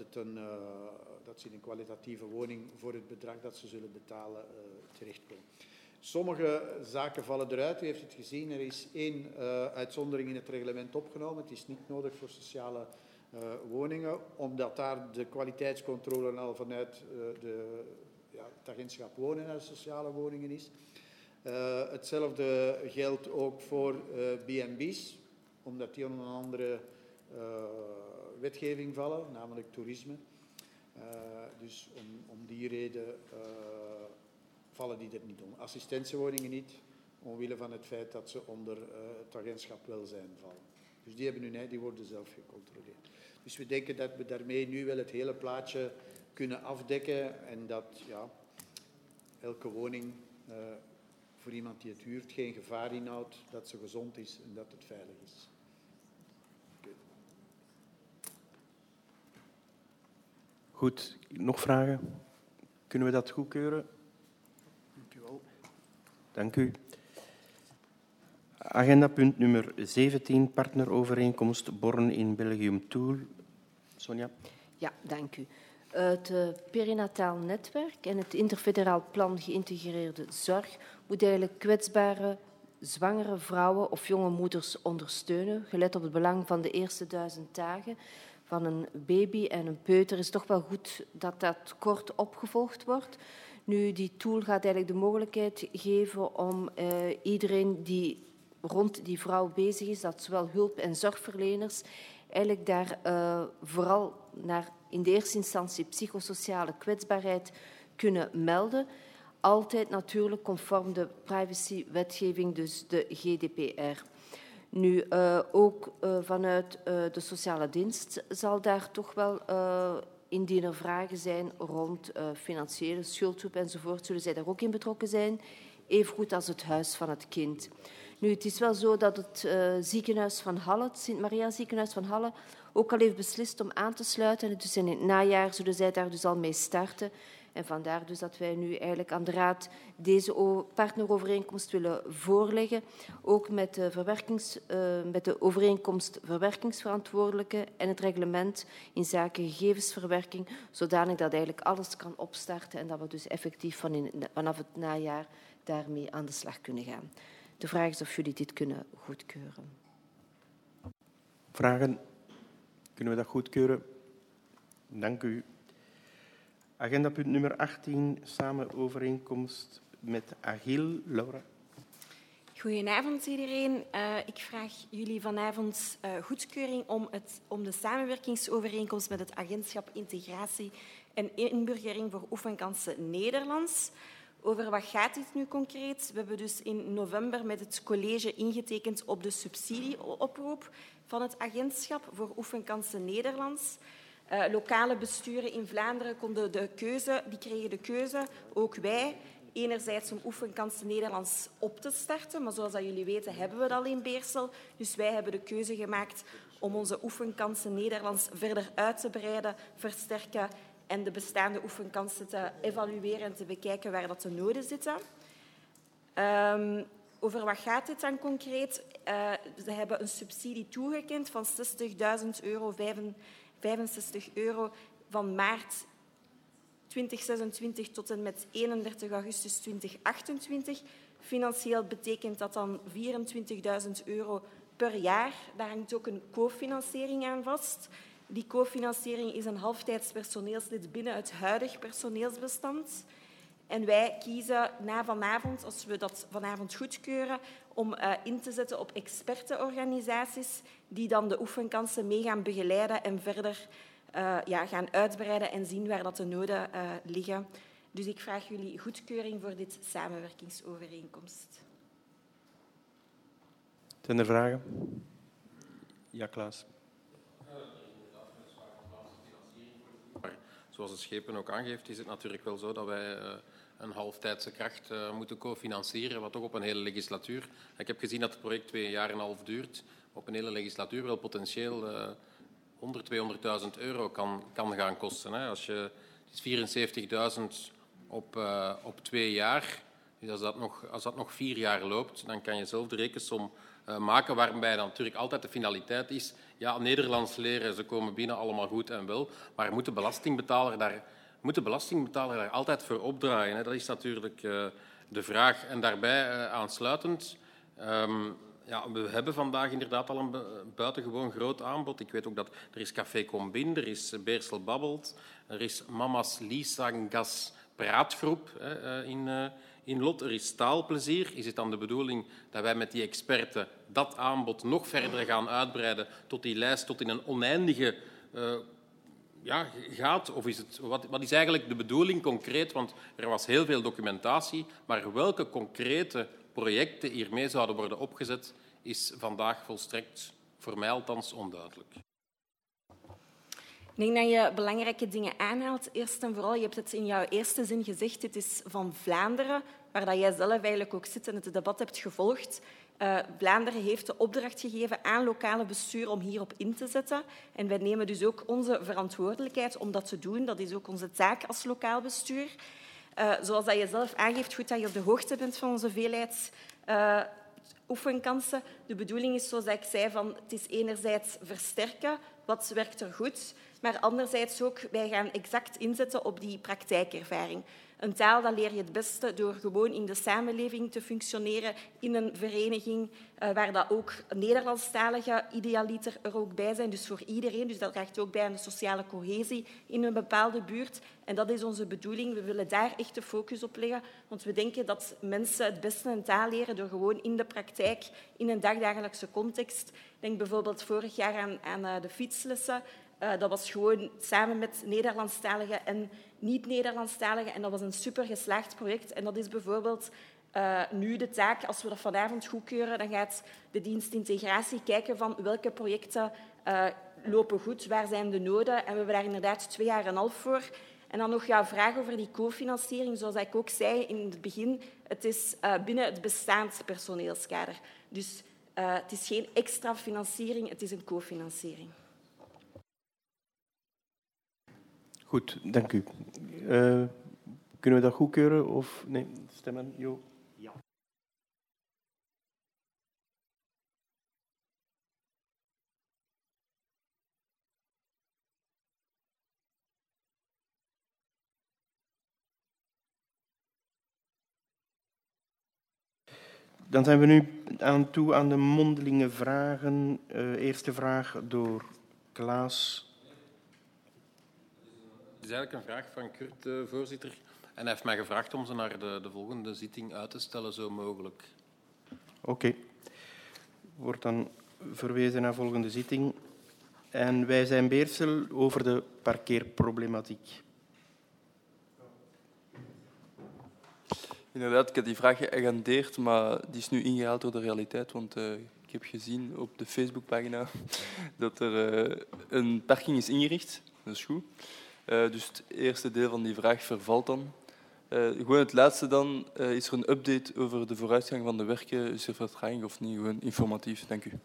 Speaker 2: ze in een kwalitatieve woning voor het bedrag dat ze zullen betalen terechtkomen. Sommige zaken vallen eruit, u heeft het gezien, er is 1 uitzondering in het reglement opgenomen. Het is niet nodig voor sociale woningen, omdat daar de kwaliteitscontrole al vanuit het agentschap wonen naar de sociale woningen is. Hetzelfde geldt ook voor B&B's, omdat die onder een andere wetgeving vallen, namelijk toerisme. Dus om die reden vallen die er niet onder. Assistentiewoningen niet, omwille van het feit dat ze onder het agentschap welzijn vallen. Dus die worden zelf gecontroleerd. Dus we denken dat we daarmee nu wel het hele plaatje kunnen afdekken en dat elke woning voor iemand die het huurt geen gevaar inhoudt, dat ze gezond is en dat het veilig is. Okay.
Speaker 1: Goed, nog vragen? Kunnen we dat goedkeuren?
Speaker 2: Dank u wel.
Speaker 1: Dank u. Agendapunt nummer 17, partnerovereenkomst Born in Belgium Tool. Sonja.
Speaker 9: Ja, dank u. Het perinataal netwerk en het interfederaal plan geïntegreerde zorg moet eigenlijk kwetsbare zwangere vrouwen of jonge moeders ondersteunen. Gelet op het belang van de eerste 1000 dagen van een baby en een peuter is toch wel goed dat dat kort opgevolgd wordt. Nu, die tool gaat eigenlijk de mogelijkheid geven om iedereen die rond die vrouw bezig is, dat zowel hulp- en zorgverleners eigenlijk daar vooral naar in de eerste instantie psychosociale kwetsbaarheid kunnen melden. Altijd natuurlijk conform de privacywetgeving, dus de GDPR. Nu, ook vanuit de sociale dienst zal daar toch wel, indien er vragen zijn rond financiële schuldhulp enzovoort, zullen zij daar ook in betrokken zijn, evengoed als het huis van het kind. Nu, het is wel zo dat het ziekenhuis van Halle, het Sint-Maria ziekenhuis van Halle, ook al heeft beslist om aan te sluiten. En dus in het najaar zullen zij daar dus al mee starten. En vandaar dus dat wij nu eigenlijk aan de Raad deze partnerovereenkomst willen voorleggen. Ook met de overeenkomst verwerkingsverantwoordelijke en het reglement in zaken gegevensverwerking, zodanig dat eigenlijk alles kan opstarten en dat we dus effectief vanaf het najaar daarmee aan de slag kunnen gaan. De vraag is of jullie dit kunnen goedkeuren.
Speaker 1: Vragen? Kunnen we dat goedkeuren? Dank u. Agendapunt nummer 18, samenovereenkomst met Agil. Laura.
Speaker 10: Goedenavond iedereen. Ik vraag jullie vanavond goedkeuring om de samenwerkingsovereenkomst met het Agentschap Integratie en Inburgering voor Oefenkansen Nederlands. Over wat gaat dit nu concreet? We hebben dus in november met het college ingetekend op de subsidieoproep van het Agentschap voor Oefenkansen Nederlands. Lokale besturen in Vlaanderen kregen de keuze, ook wij, enerzijds om Oefenkansen Nederlands op te starten, maar zoals dat jullie weten hebben we het al in Beersel. Dus wij hebben de keuze gemaakt om onze Oefenkansen Nederlands verder uit te breiden, versterken en de bestaande oefenkansen te evalueren en te bekijken waar dat de noden zitten. Over wat gaat dit dan concreet? Ze hebben een subsidie toegekend van €60.000, 65 euro van maart 2026 tot en met 31 augustus 2028. Financieel betekent dat dan €24.000 per jaar. Daar hangt ook een cofinanciering aan vast. Die cofinanciering is een halftijds personeelslid binnen het huidig personeelsbestand. En wij kiezen na vanavond, als we dat vanavond goedkeuren, om in te zetten op expertenorganisaties die dan de oefenkansen mee gaan begeleiden en verder gaan uitbreiden en zien waar dat de noden liggen. Dus ik vraag jullie goedkeuring voor dit samenwerkingsovereenkomst.
Speaker 1: Zijn er vragen? Ja, Klaas.
Speaker 5: Zoals het schepen ook aangeeft, is het natuurlijk wel zo dat wij een halftijdse kracht moeten cofinancieren, wat toch op een hele legislatuur. Ik heb gezien dat het project 2,5 jaar duurt. Op een hele legislatuur wel potentieel 100.000, 200.000 euro kan gaan kosten. Hè. Het is 74.000 op 2 jaar. Dus als dat nog 4 jaar loopt, dan kan je zelf de rekensom maken, waarbij dan natuurlijk altijd de finaliteit is, ja, Nederlands leren, ze komen binnen, allemaal goed en wel, maar moet de belastingbetaler daar altijd voor opdraaien? Hè? Dat is natuurlijk de vraag. En daarbij aansluitend, we hebben vandaag inderdaad al een buitengewoon groot aanbod. Ik weet ook dat er is Café Combin, er is Beersel Babbelt, er is Mama's Lisangas Praatgroep in Lot, er is Taalplezier. Is het dan de bedoeling dat wij met die experten dat aanbod nog verder gaan uitbreiden tot die lijst tot in een oneindige gaat? Of is het, wat is eigenlijk de bedoeling concreet? Want er was heel veel documentatie, maar welke concrete projecten hiermee zouden worden opgezet, is vandaag volstrekt, voor mij althans, onduidelijk.
Speaker 10: Ik denk dat je belangrijke dingen aanhaalt. Eerst en vooral, je hebt het in jouw eerste zin gezegd, dit is van Vlaanderen, waar dat jij zelf eigenlijk ook zit en het debat hebt gevolgd. Vlaanderen heeft de opdracht gegeven aan lokale bestuur om hierop in te zetten. En wij nemen dus ook onze verantwoordelijkheid om dat te doen. Dat is ook onze taak als lokaal bestuur. Zoals dat je zelf aangeeft, goed dat je op de hoogte bent van onze veelheid oefenkansen. De bedoeling is, zoals ik zei, van het is enerzijds versterken, wat werkt er goed, maar anderzijds ook, wij gaan exact inzetten op die praktijkervaring. Een taal dat leer je het beste door gewoon in de samenleving te functioneren, in een vereniging waar dat ook Nederlandstaligen idealiter er ook bij zijn, dus voor iedereen. Dus dat draagt ook bij aan de sociale cohesie in een bepaalde buurt. En dat is onze bedoeling. We willen daar echt de focus op leggen, want we denken dat mensen het beste een taal leren door gewoon in de praktijk, in een dagdagelijkse context. Ik denk bijvoorbeeld vorig jaar aan de fietslessen. Dat was gewoon samen met Nederlandstaligen en niet-Nederlandstaligen. En dat was een super geslaagd project. En dat is bijvoorbeeld nu de taak. Als we dat vanavond goedkeuren, dan gaat de dienst integratie kijken van welke projecten lopen goed, waar zijn de noden. En we hebben daar inderdaad 2,5 jaar voor. En dan nog jouw vraag over die cofinanciering. Zoals ik ook zei in het begin, het is binnen het bestaand personeelskader. Dus het is geen extra financiering, het is een cofinanciering.
Speaker 1: Goed, dank u. Kunnen we dat goedkeuren of nee? Stemmen, Jo?
Speaker 7: Ja.
Speaker 1: Dan zijn we nu toe aan de mondelinge vragen. Eerste vraag door Klaas.
Speaker 5: Het is eigenlijk een vraag van Kurt, voorzitter. En hij heeft mij gevraagd om ze naar de volgende zitting uit te stellen, zo mogelijk.
Speaker 1: Oké. Wordt dan verwezen naar volgende zitting. En wij zijn Beersel over de parkeerproblematiek.
Speaker 4: Inderdaad, ik heb die vraag geagendeerd, maar die is nu ingehaald door de realiteit. Want ik heb gezien op de Facebookpagina dat er een parking is ingericht. Dat is goed. Dus het eerste deel van die vraag vervalt dan. Gewoon het laatste dan. Is er een update over de vooruitgang van de werken? Is er vertraging of niet? Gewoon informatief. Dank u.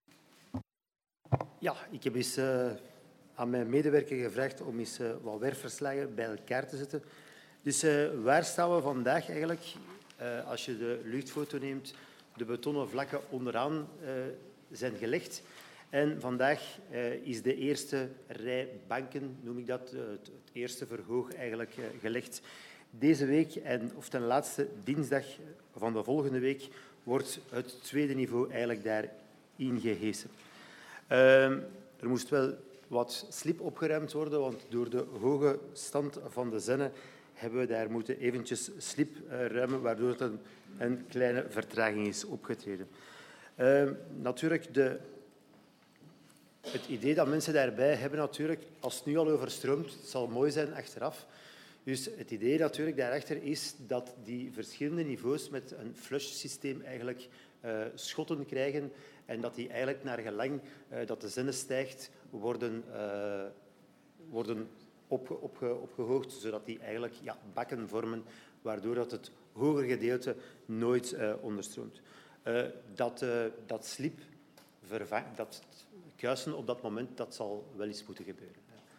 Speaker 7: Ja, ik heb eens aan mijn medewerker gevraagd om eens wat werkverslagen bij elkaar te zetten. Dus waar staan we vandaag eigenlijk? Als je de luchtfoto neemt, de betonnen vlakken onderaan zijn gelegd. En vandaag is de eerste rij banken, noem ik dat, het eerste verhoog eigenlijk gelegd. Deze week, of ten laatste dinsdag van de volgende week, wordt het tweede niveau eigenlijk daar ingehesen. Er moest wel wat slip opgeruimd worden, want door de hoge stand van de Zenne hebben we daar moeten eventjes slip ruimen, waardoor er een kleine vertraging is opgetreden. Natuurlijk, het idee dat mensen daarbij hebben natuurlijk, als het nu al overstroomt, het zal mooi zijn achteraf. Dus het idee natuurlijk daarachter is dat die verschillende niveaus met een flush-systeem eigenlijk schotten krijgen en dat die eigenlijk naar gelang dat de Zenne stijgt worden opgehoogd, zodat die eigenlijk bakken vormen, waardoor dat het hogere gedeelte nooit onderstroomt. Dat slip, dat kuisen op dat moment, dat zal wel eens moeten gebeuren.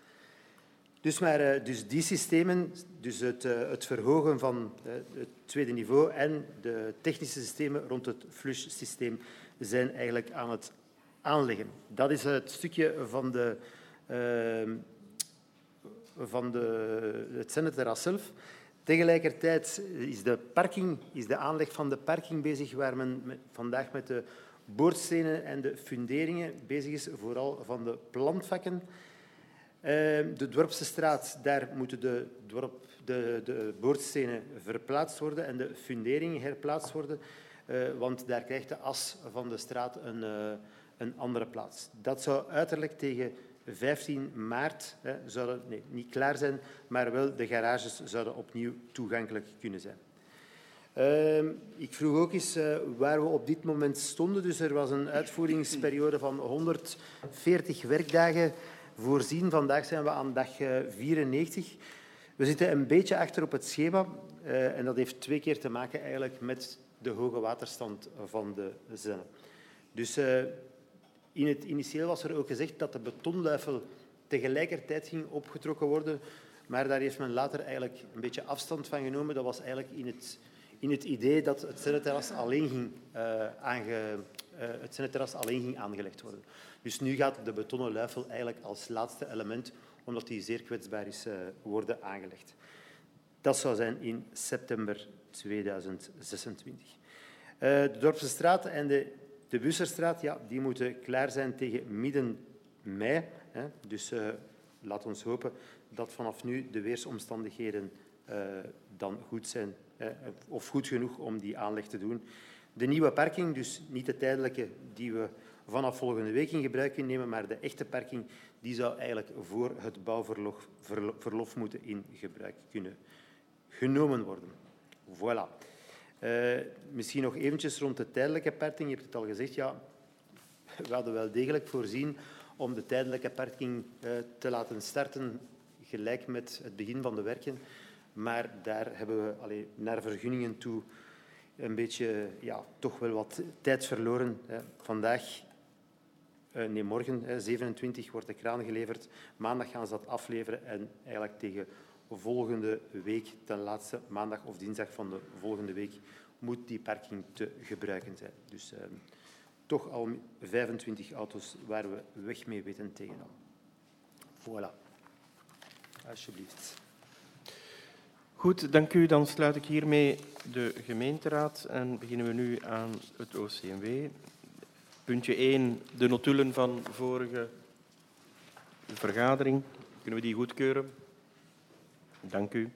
Speaker 7: Dus die systemen, dus het verhogen van het tweede niveau en de technische systemen rond het flush-systeem zijn eigenlijk aan het aanleggen. Dat is het stukje van het Zenneterras zelf. Tegelijkertijd is de aanleg van de parking bezig, waar men vandaag met de boordstenen en de funderingen bezig is, vooral van de plantvakken. De Dorpse straat, daar moeten de boordstenen verplaatst worden en de funderingen herplaatst worden, want daar krijgt de as van de straat een andere plaats. Dat zou uiterlijk tegen 15 maart niet klaar zijn, maar wel de garages zouden opnieuw toegankelijk kunnen zijn. Ik vroeg ook eens waar we op dit moment stonden. Dus er was een uitvoeringsperiode van 140 werkdagen voorzien. Vandaag zijn we aan dag 94. We zitten een beetje achter op het schema en dat heeft 2 keer te maken eigenlijk met de hoge waterstand van de Zenne. Dus in het initieel was er ook gezegd dat de betonluifel tegelijkertijd ging opgetrokken worden, maar daar heeft men later eigenlijk een beetje afstand van genomen. Dat was eigenlijk in het idee dat het Zenneterras alleen ging aangelegd worden. Dus nu gaat de betonnen luifel eigenlijk als laatste element, omdat die zeer kwetsbaar is, worden aangelegd. Dat zou zijn in september 2026. De Dorpse straat en de Busserstraat, ja, die moeten klaar zijn tegen midden mei. Hè. Dus laat ons hopen dat vanaf nu de weersomstandigheden dan goed zijn, of goed genoeg om die aanleg te doen. De nieuwe parking, dus niet de tijdelijke die we vanaf volgende week in gebruik kunnen nemen, maar de echte parking, die zou eigenlijk voor het bouwverlof moeten in gebruik kunnen genomen worden. Voilà. Misschien nog eventjes rond de tijdelijke parking. Je hebt het al gezegd, ja, we hadden wel degelijk voorzien om de tijdelijke parking te laten starten gelijk met het begin van de werken. Maar daar hebben we naar vergunningen toe een beetje, ja, toch wel wat tijd verloren. Morgen, 27, wordt de kraan geleverd. Maandag gaan ze dat afleveren en eigenlijk tegen volgende week, ten laatste maandag of dinsdag van de volgende week, moet die parking te gebruiken zijn. Dus toch al 25 auto's waar we weg mee weten tegenaan. Voilà. Alsjeblieft.
Speaker 1: Goed, dank u. Dan sluit ik hiermee de gemeenteraad en beginnen we nu aan het OCMW. Puntje 1, de notulen van vorige vergadering. Kunnen we die goedkeuren? Dank u.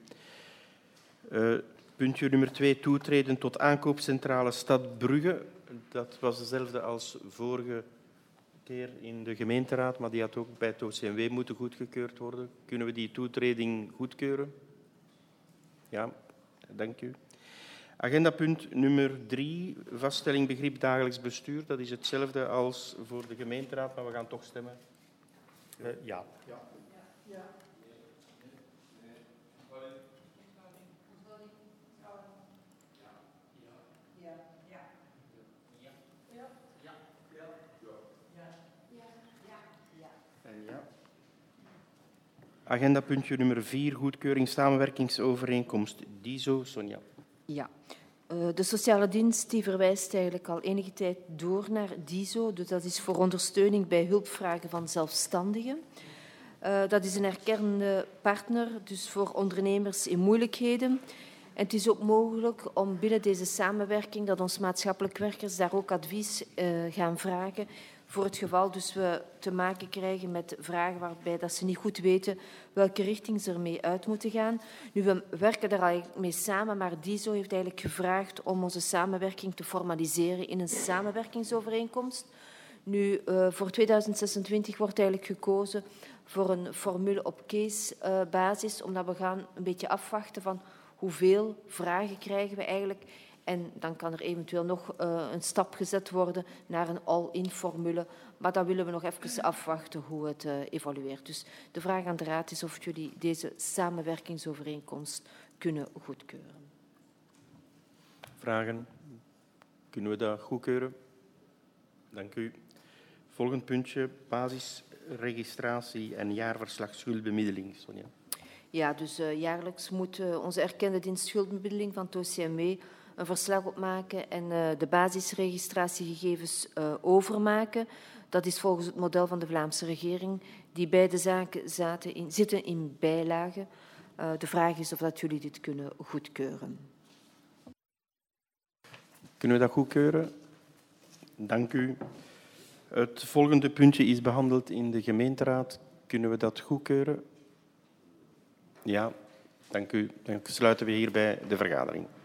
Speaker 1: Puntje nummer 2, toetreden tot aankoopcentrale Stad Brugge. Dat was dezelfde als vorige keer in de gemeenteraad, maar die had ook bij het OCMW moeten goedgekeurd worden. Kunnen we die toetreding goedkeuren? Ja, dank u. Agendapunt nummer 3, vaststelling begrip dagelijks bestuur. Dat is hetzelfde als voor de gemeenteraad, maar we gaan toch stemmen.
Speaker 7: Ja.
Speaker 1: Agendapuntje nummer 4, goedkeuring samenwerkingsovereenkomst DISO. Sonja.
Speaker 9: Ja, de sociale dienst die verwijst eigenlijk al enige tijd door naar DISO. Dus dat is voor ondersteuning bij hulpvragen van zelfstandigen. Dat is een erkende partner, dus voor ondernemers in moeilijkheden. En het is ook mogelijk om binnen deze samenwerking dat onze maatschappelijk werkers daar ook advies gaan vragen. Voor het geval dus we te maken krijgen met vragen waarbij dat ze niet goed weten welke richting ze ermee uit moeten gaan. Nu, we werken daar al mee samen, maar DISO heeft eigenlijk gevraagd om onze samenwerking te formaliseren in een samenwerkingsovereenkomst. Nu, voor 2026 wordt eigenlijk gekozen voor een formule op case basis, omdat we gaan een beetje afwachten van hoeveel vragen krijgen we eigenlijk. En dan kan er eventueel nog een stap gezet worden naar een all-in formule. Maar dan willen we nog even afwachten hoe het evolueert. Dus de vraag aan de Raad is of jullie deze samenwerkingsovereenkomst kunnen goedkeuren.
Speaker 1: Vragen? Kunnen we dat goedkeuren? Dank u. Volgend puntje, basisregistratie en jaarverslag schuldbemiddeling. Sonja.
Speaker 9: Ja, dus jaarlijks moet onze erkende dienst schuldbemiddeling van het OCMW een verslag opmaken en de basisregistratiegegevens overmaken. Dat is volgens het model van de Vlaamse regering. Die beide zaken zitten in bijlagen. De vraag is of dat jullie dit kunnen goedkeuren.
Speaker 1: Kunnen we dat goedkeuren? Dank u. Het volgende puntje is behandeld in de gemeenteraad. Kunnen we dat goedkeuren? Ja, dank u. Dan sluiten we hierbij de vergadering.